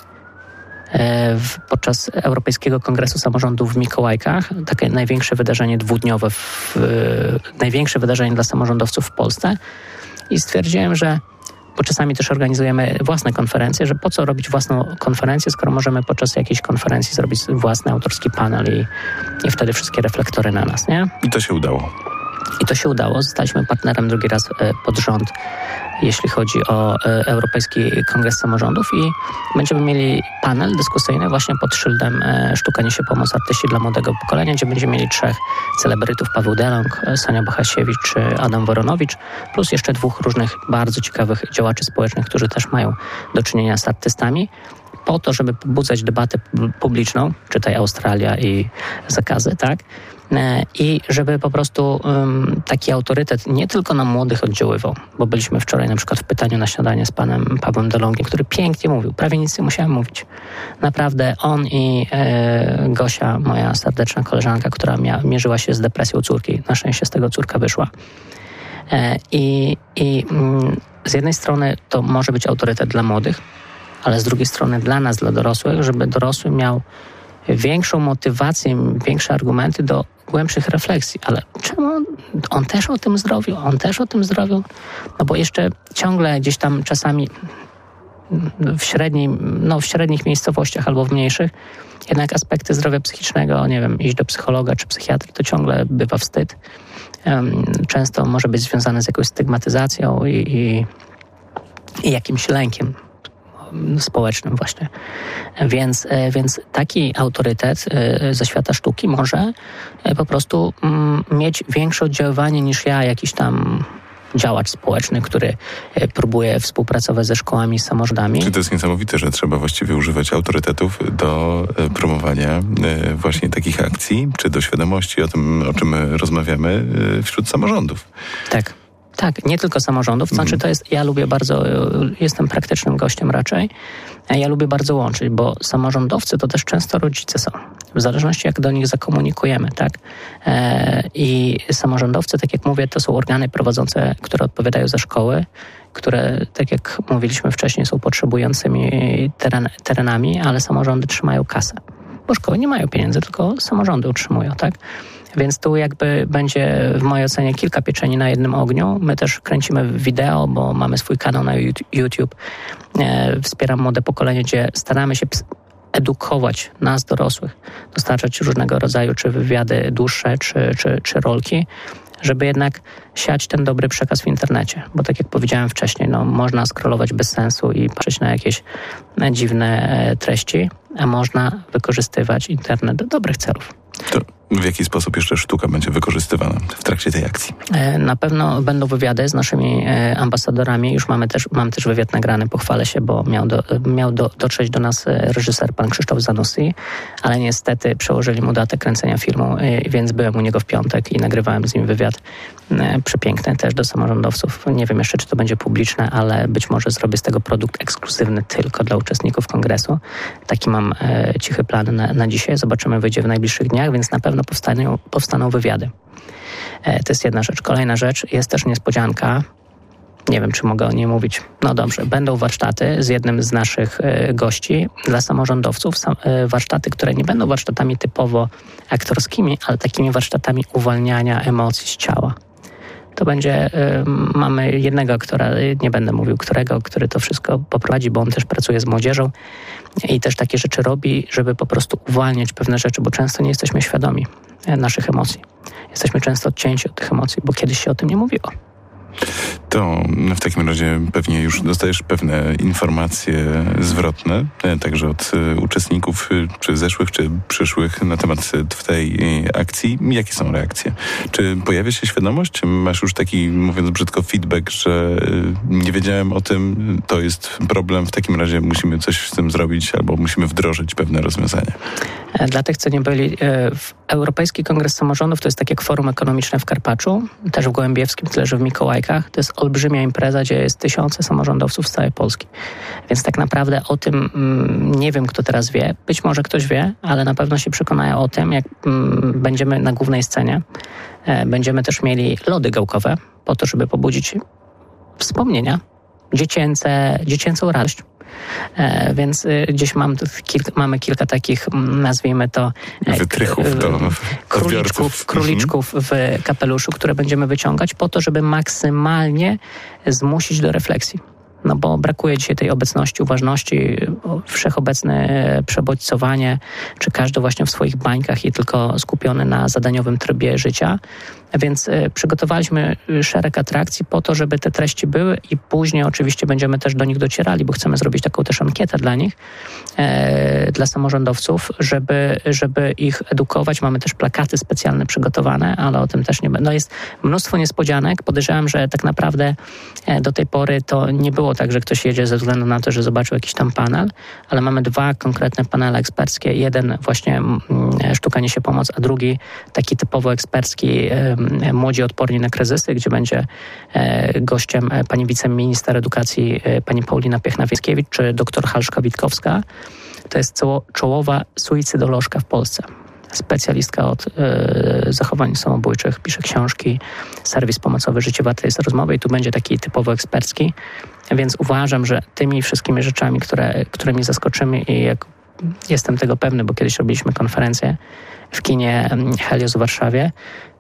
W, podczas Europejskiego Kongresu Samorządów w Mikołajkach, takie największe wydarzenie dwudniowe, w, największe wydarzenie dla samorządowców w Polsce i stwierdziłem, że, bo czasami też organizujemy własne konferencje, że po co robić własną konferencję, skoro możemy podczas jakiejś konferencji zrobić własny autorski panel i, i wtedy wszystkie reflektory na nas, nie? I to się udało. I to się udało. Zostaliśmy partnerem drugi raz pod rząd, jeśli chodzi o Europejski Kongres Samorządów i będziemy mieli panel dyskusyjny właśnie pod szyldem Sztuka Niesie Pomoc, artyści dla młodego pokolenia, gdzie będziemy mieli trzech celebrytów, Paweł Delong, Sonia Bohasiewicz czy Adam Woronowicz, plus jeszcze dwóch różnych bardzo ciekawych działaczy społecznych, którzy też mają do czynienia z artystami, po to, żeby pobudzać debatę publiczną, czytaj Australia i zakazy, tak? I żeby po prostu um, taki autorytet nie tylko na młodych oddziaływał, bo byliśmy wczoraj na przykład w pytaniu na śniadanie z panem Pawłem Delongiem, który pięknie mówił, prawie nic nie musiałem mówić. Naprawdę on i e, Gosia, moja serdeczna koleżanka, która mia- mierzyła się z depresją córki, na szczęście z tego córka wyszła. E, I i mm, z jednej strony to może być autorytet dla młodych, ale z drugiej strony dla nas, dla dorosłych, żeby dorosły miał większą motywację, większe argumenty do głębszych refleksji. Ale czemu on, on też o tym zdrowiu? On też o tym zdrowiu? No bo jeszcze ciągle gdzieś tam czasami w, średniej, no, w średnich miejscowościach albo w mniejszych, jednak aspekty zdrowia psychicznego, nie wiem, iść do psychologa czy psychiatry, to ciągle bywa wstyd. Często może być związane z jakąś stygmatyzacją i, i, i jakimś lękiem społecznym właśnie. Więc, więc taki autorytet ze świata sztuki może po prostu mieć większe oddziaływanie niż ja, jakiś tam działacz społeczny, który próbuje współpracować ze szkołami, z samorządami. Czy to jest niesamowite, że trzeba właściwie używać autorytetów do promowania właśnie takich akcji, czy do świadomości o tym, o czym rozmawiamy wśród samorządów? Tak. Tak, nie tylko samorządów, znaczy to jest, ja lubię bardzo, jestem praktycznym gościem raczej, ja lubię bardzo łączyć, bo samorządowcy to też często rodzice są, w zależności jak do nich zakomunikujemy, tak? I samorządowcy, tak jak mówię, to są organy prowadzące, które odpowiadają za szkoły, które, tak jak mówiliśmy wcześniej, są potrzebującymi teren, terenami, ale samorządy trzymają kasę, bo szkoły nie mają pieniędzy, tylko samorządy utrzymują, tak? Więc tu jakby będzie w mojej ocenie kilka pieczeni na jednym ogniu. My też kręcimy wideo, bo mamy swój kanał na YouTube. E, wspieram młode pokolenie, gdzie staramy się edukować nas, dorosłych, dostarczać różnego rodzaju czy wywiady dłuższe, czy, czy, czy rolki, żeby jednak siać ten dobry przekaz w internecie. Bo tak jak powiedziałem wcześniej, no, można scrollować bez sensu i patrzeć na jakieś dziwne treści, a można wykorzystywać internet do dobrych celów. To w jaki sposób jeszcze sztuka będzie wykorzystywana w trakcie tej akcji? Na pewno będą wywiady z naszymi ambasadorami. Już mamy też, mam też wywiad nagrany, pochwalę się, bo miał, do, miał do, dotrzeć do nas reżyser pan Krzysztof Zanussi, ale niestety przełożyli mu datę kręcenia filmu, więc byłem u niego w piątek i nagrywałem z nim wywiad przepiękny też do samorządowców. Nie wiem jeszcze, czy to będzie publiczne, ale być może zrobię z tego produkt ekskluzywny tylko dla uczestników kongresu. Taki mam e, cichy plan na, na dzisiaj. Zobaczymy, wyjdzie w najbliższych dniach, więc na pewno powstaną, powstaną wywiady. E, to jest jedna rzecz. Kolejna rzecz, jest też niespodzianka. Nie wiem, czy mogę o niej mówić. No dobrze, będą warsztaty z jednym z naszych e, gości dla samorządowców. Sam, e, warsztaty, które nie będą warsztatami typowo aktorskimi, ale takimi warsztatami uwalniania emocji z ciała. To będzie, y, mamy jednego aktora, nie będę mówił którego, który to wszystko poprowadzi, bo on też pracuje z młodzieżą i też takie rzeczy robi, żeby po prostu uwalniać pewne rzeczy, bo często nie jesteśmy świadomi naszych emocji. Jesteśmy często odcięci od tych emocji, bo kiedyś się o tym nie mówiło. To w takim razie pewnie już dostajesz pewne informacje zwrotne, także od uczestników, czy zeszłych, czy przyszłych na temat tej akcji. Jakie są reakcje? Czy pojawia się świadomość? Czy masz już taki, mówiąc brzydko, feedback, że nie wiedziałem o tym, to jest problem, w takim razie musimy coś z tym zrobić albo musimy wdrożyć pewne rozwiązania? Dla tych, co nie byli, Europejski Kongres Samorządów to jest tak jak Forum Ekonomiczne w Karpaczu, też w Gołębiewskim, tyle że w Mikołajkach. To jest olbrzymia impreza, gdzie jest tysiące samorządowców z całej Polski. Więc tak naprawdę o tym mm, nie wiem, kto teraz wie. Być może ktoś wie, ale na pewno się przekonają o tym, jak mm, będziemy na głównej scenie. E, będziemy też mieli lody gałkowe, po to, żeby pobudzić wspomnienia, dziecięce, dziecięcą radość. E, więc y, gdzieś mam kilka, mamy kilka takich, nazwijmy to, e, wytrychów do króliczków, króliczków w kapeluszu, które będziemy wyciągać po to, żeby maksymalnie zmusić do refleksji. No bo brakuje dzisiaj tej obecności, uważności, wszechobecne przebodźcowanie, czy każdy właśnie w swoich bańkach i tylko skupiony na zadaniowym trybie życia. Więc y, przygotowaliśmy szereg atrakcji po to, żeby te treści były i później oczywiście będziemy też do nich docierali, bo chcemy zrobić taką też ankietę dla nich, e, dla samorządowców, żeby, żeby ich edukować. Mamy też plakaty specjalne przygotowane, ale o tym też nie będę. No jest mnóstwo niespodzianek. Podejrzewam, że tak naprawdę e, do tej pory to nie było tak, że ktoś jedzie ze względu na to, że zobaczył jakiś tam panel, ale mamy dwa konkretne panele eksperckie. Jeden właśnie m, Sztuka niesie pomoc, a drugi taki typowo ekspercki e, Młodzi odporni na kryzysy, gdzie będzie e, gościem e, pani wiceminister edukacji e, pani Paulina Piechna-Wieckiewicz czy doktor Halszka Witkowska. To jest czoło, czołowa suicydolożka w Polsce. Specjalistka od e, zachowań samobójczych, pisze książki, serwis pomocowy Życie warte jest rozmowy i tu będzie taki typowo ekspercki. Więc uważam, że tymi wszystkimi rzeczami, które, którymi zaskoczymy i jak jestem tego pewny, bo kiedyś robiliśmy konferencję w kinie Helios w Warszawie,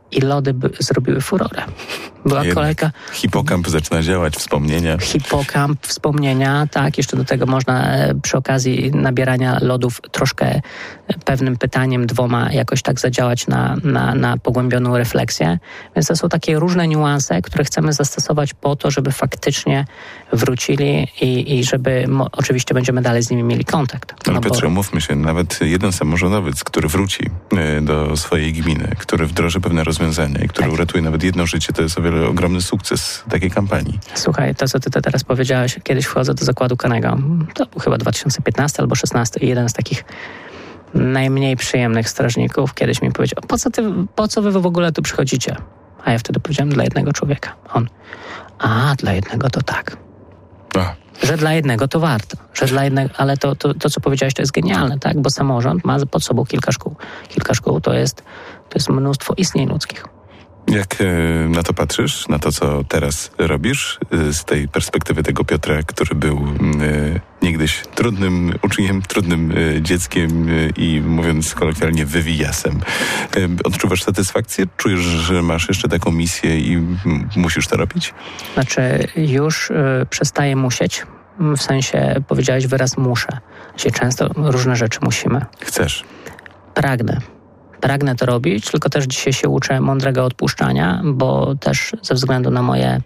i lody by zrobiły furorę. Była Jednak kolejka. Hipokamp zaczyna działać, wspomnienia. Hipokamp, wspomnienia, tak. Jeszcze do tego można e, przy okazji nabierania lodów troszkę pewnym pytaniem, dwoma jakoś tak zadziałać na, na, na pogłębioną refleksję. Więc to są takie różne niuanse, które chcemy zastosować po to, żeby faktycznie wrócili i, i żeby mo, oczywiście będziemy dalej z nimi mieli kontakt. Ale No Piotrze, bo... umówmy się, nawet jeden samorządowiec, który wróci y, do swojej gminy, który wdroży pewne rozwiązania i który tak. uratuje nawet jedno życie, to jest o wiele ogromny sukces takiej kampanii. Słuchaj, to co ty te teraz powiedziałeś, kiedyś wchodzę do zakładu Kanego, to był chyba dwa tysiące piętnasty albo szesnasty i jeden z takich najmniej przyjemnych strażników kiedyś mi powiedział, po co, ty, po co wy w ogóle tu przychodzicie? A ja wtedy powiedziałem, dla jednego człowieka. On, a dla jednego to tak. A. Że dla jednego to warto, że dla jednego, ale to, to, to co powiedziałeś, to jest genialne, tak? Bo samorząd ma pod sobą kilka szkół. Kilka szkół to jest, to jest mnóstwo istnień ludzkich. Jak y, na to patrzysz, na to, co teraz robisz, y, z tej perspektywy tego Piotra, który był y, niegdyś trudnym uczniem, trudnym y, dzieckiem y, i mówiąc kolokwialnie wywijasem. Y, odczuwasz satysfakcję? Czujesz, że masz jeszcze taką misję i m, musisz to robić? Znaczy już y, przestaję musieć, w sensie powiedziałeś wyraz muszę. Czyli często różne rzeczy musimy. Chcesz? Pragnę. Pragnę to robić, tylko też dzisiaj się uczę mądrego odpuszczania, bo też ze względu na moje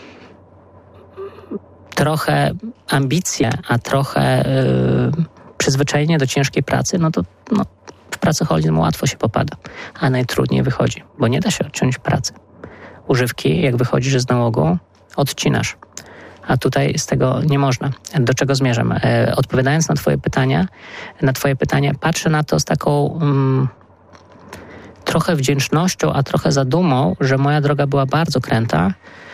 trochę ambicje, a trochę yy, przyzwyczajenie do ciężkiej pracy, no to no, w pracoholizm łatwo się popada, a najtrudniej wychodzi, bo nie da się odciąć pracy. Używki, jak wychodzisz z nałogu, odcinasz, a tutaj z tego nie można. Do czego zmierzam? Yy, odpowiadając na twoje pytania, na twoje pytanie, patrzę na to z taką... Yy, trochę wdzięcznością, a trochę zadumą, że moja droga była bardzo kręta,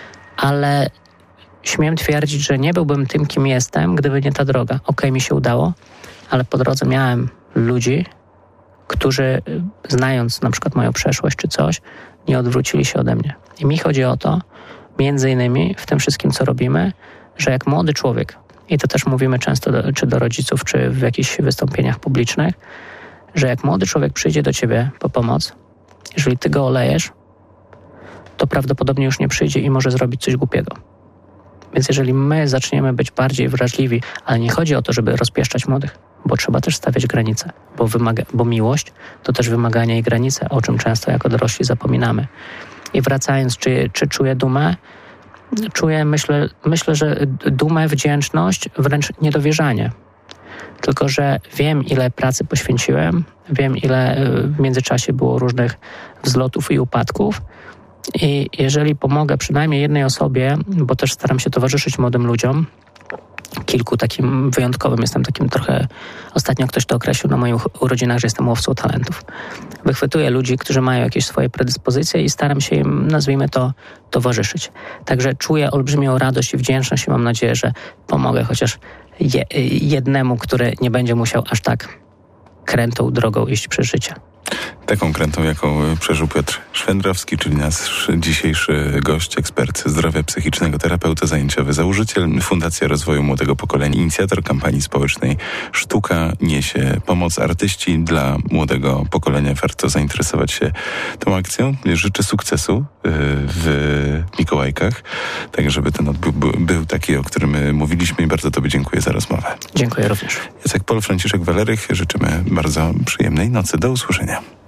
ale śmiem twierdzić, że nie byłbym tym, kim jestem, gdyby nie ta droga. Okej, mi się udało, ale po drodze miałem ludzi, którzy znając na przykład moją przeszłość czy coś, nie odwrócili się ode mnie. I mi chodzi o to, między innymi w tym wszystkim, co robimy, że jak młody człowiek, i to też mówimy często do, czy do rodziców, czy w jakichś wystąpieniach publicznych, że jak młody człowiek przyjdzie do ciebie po pomoc, jeżeli ty go olejesz, to prawdopodobnie już nie przyjdzie i może zrobić coś głupiego. Więc jeżeli my zaczniemy być bardziej wrażliwi, ale nie chodzi o to, żeby rozpieszczać młodych, bo trzeba też stawiać granice, bo, wymaga, bo miłość to też wymagania i granice, o czym często jako dorośli zapominamy. I wracając, czy, czy czuję dumę? Czuję, myślę, myślę, że dumę, wdzięczność, wręcz niedowierzanie. Tylko że wiem, ile pracy poświęciłem, wiem, ile w międzyczasie było różnych wzlotów i upadków i jeżeli pomogę przynajmniej jednej osobie, bo też staram się towarzyszyć młodym ludziom, kilku takim wyjątkowym, jestem takim trochę, ostatnio ktoś to określił na moich urodzinach, że jestem łowcą talentów. Wychwytuję ludzi, którzy mają jakieś swoje predyspozycje i staram się im, nazwijmy to, towarzyszyć. Także czuję olbrzymią radość i wdzięczność i mam nadzieję, że pomogę chociaż je, jednemu, który nie będzie musiał aż tak krętą drogą iść przez życie. Taką krętą, jaką przeżył Piotr Szwendrowski, czyli nasz dzisiejszy gość, ekspert zdrowia psychicznego, terapeuta zajęciowy, założyciel Fundacji Rozwoju Młodego Pokolenia, inicjator kampanii społecznej Sztuka Niesie Pomoc. Artyści dla młodego pokolenia. Warto zainteresować się tą akcją. Życzę sukcesu w Mikołajkach, tak żeby ten odbył był taki, o którym mówiliśmy i bardzo tobie dziękuję za rozmowę. Dziękuję również. Jacek Pol, Franciszek Walerych. Życzymy bardzo przyjemnej nocy. Do usłyszenia.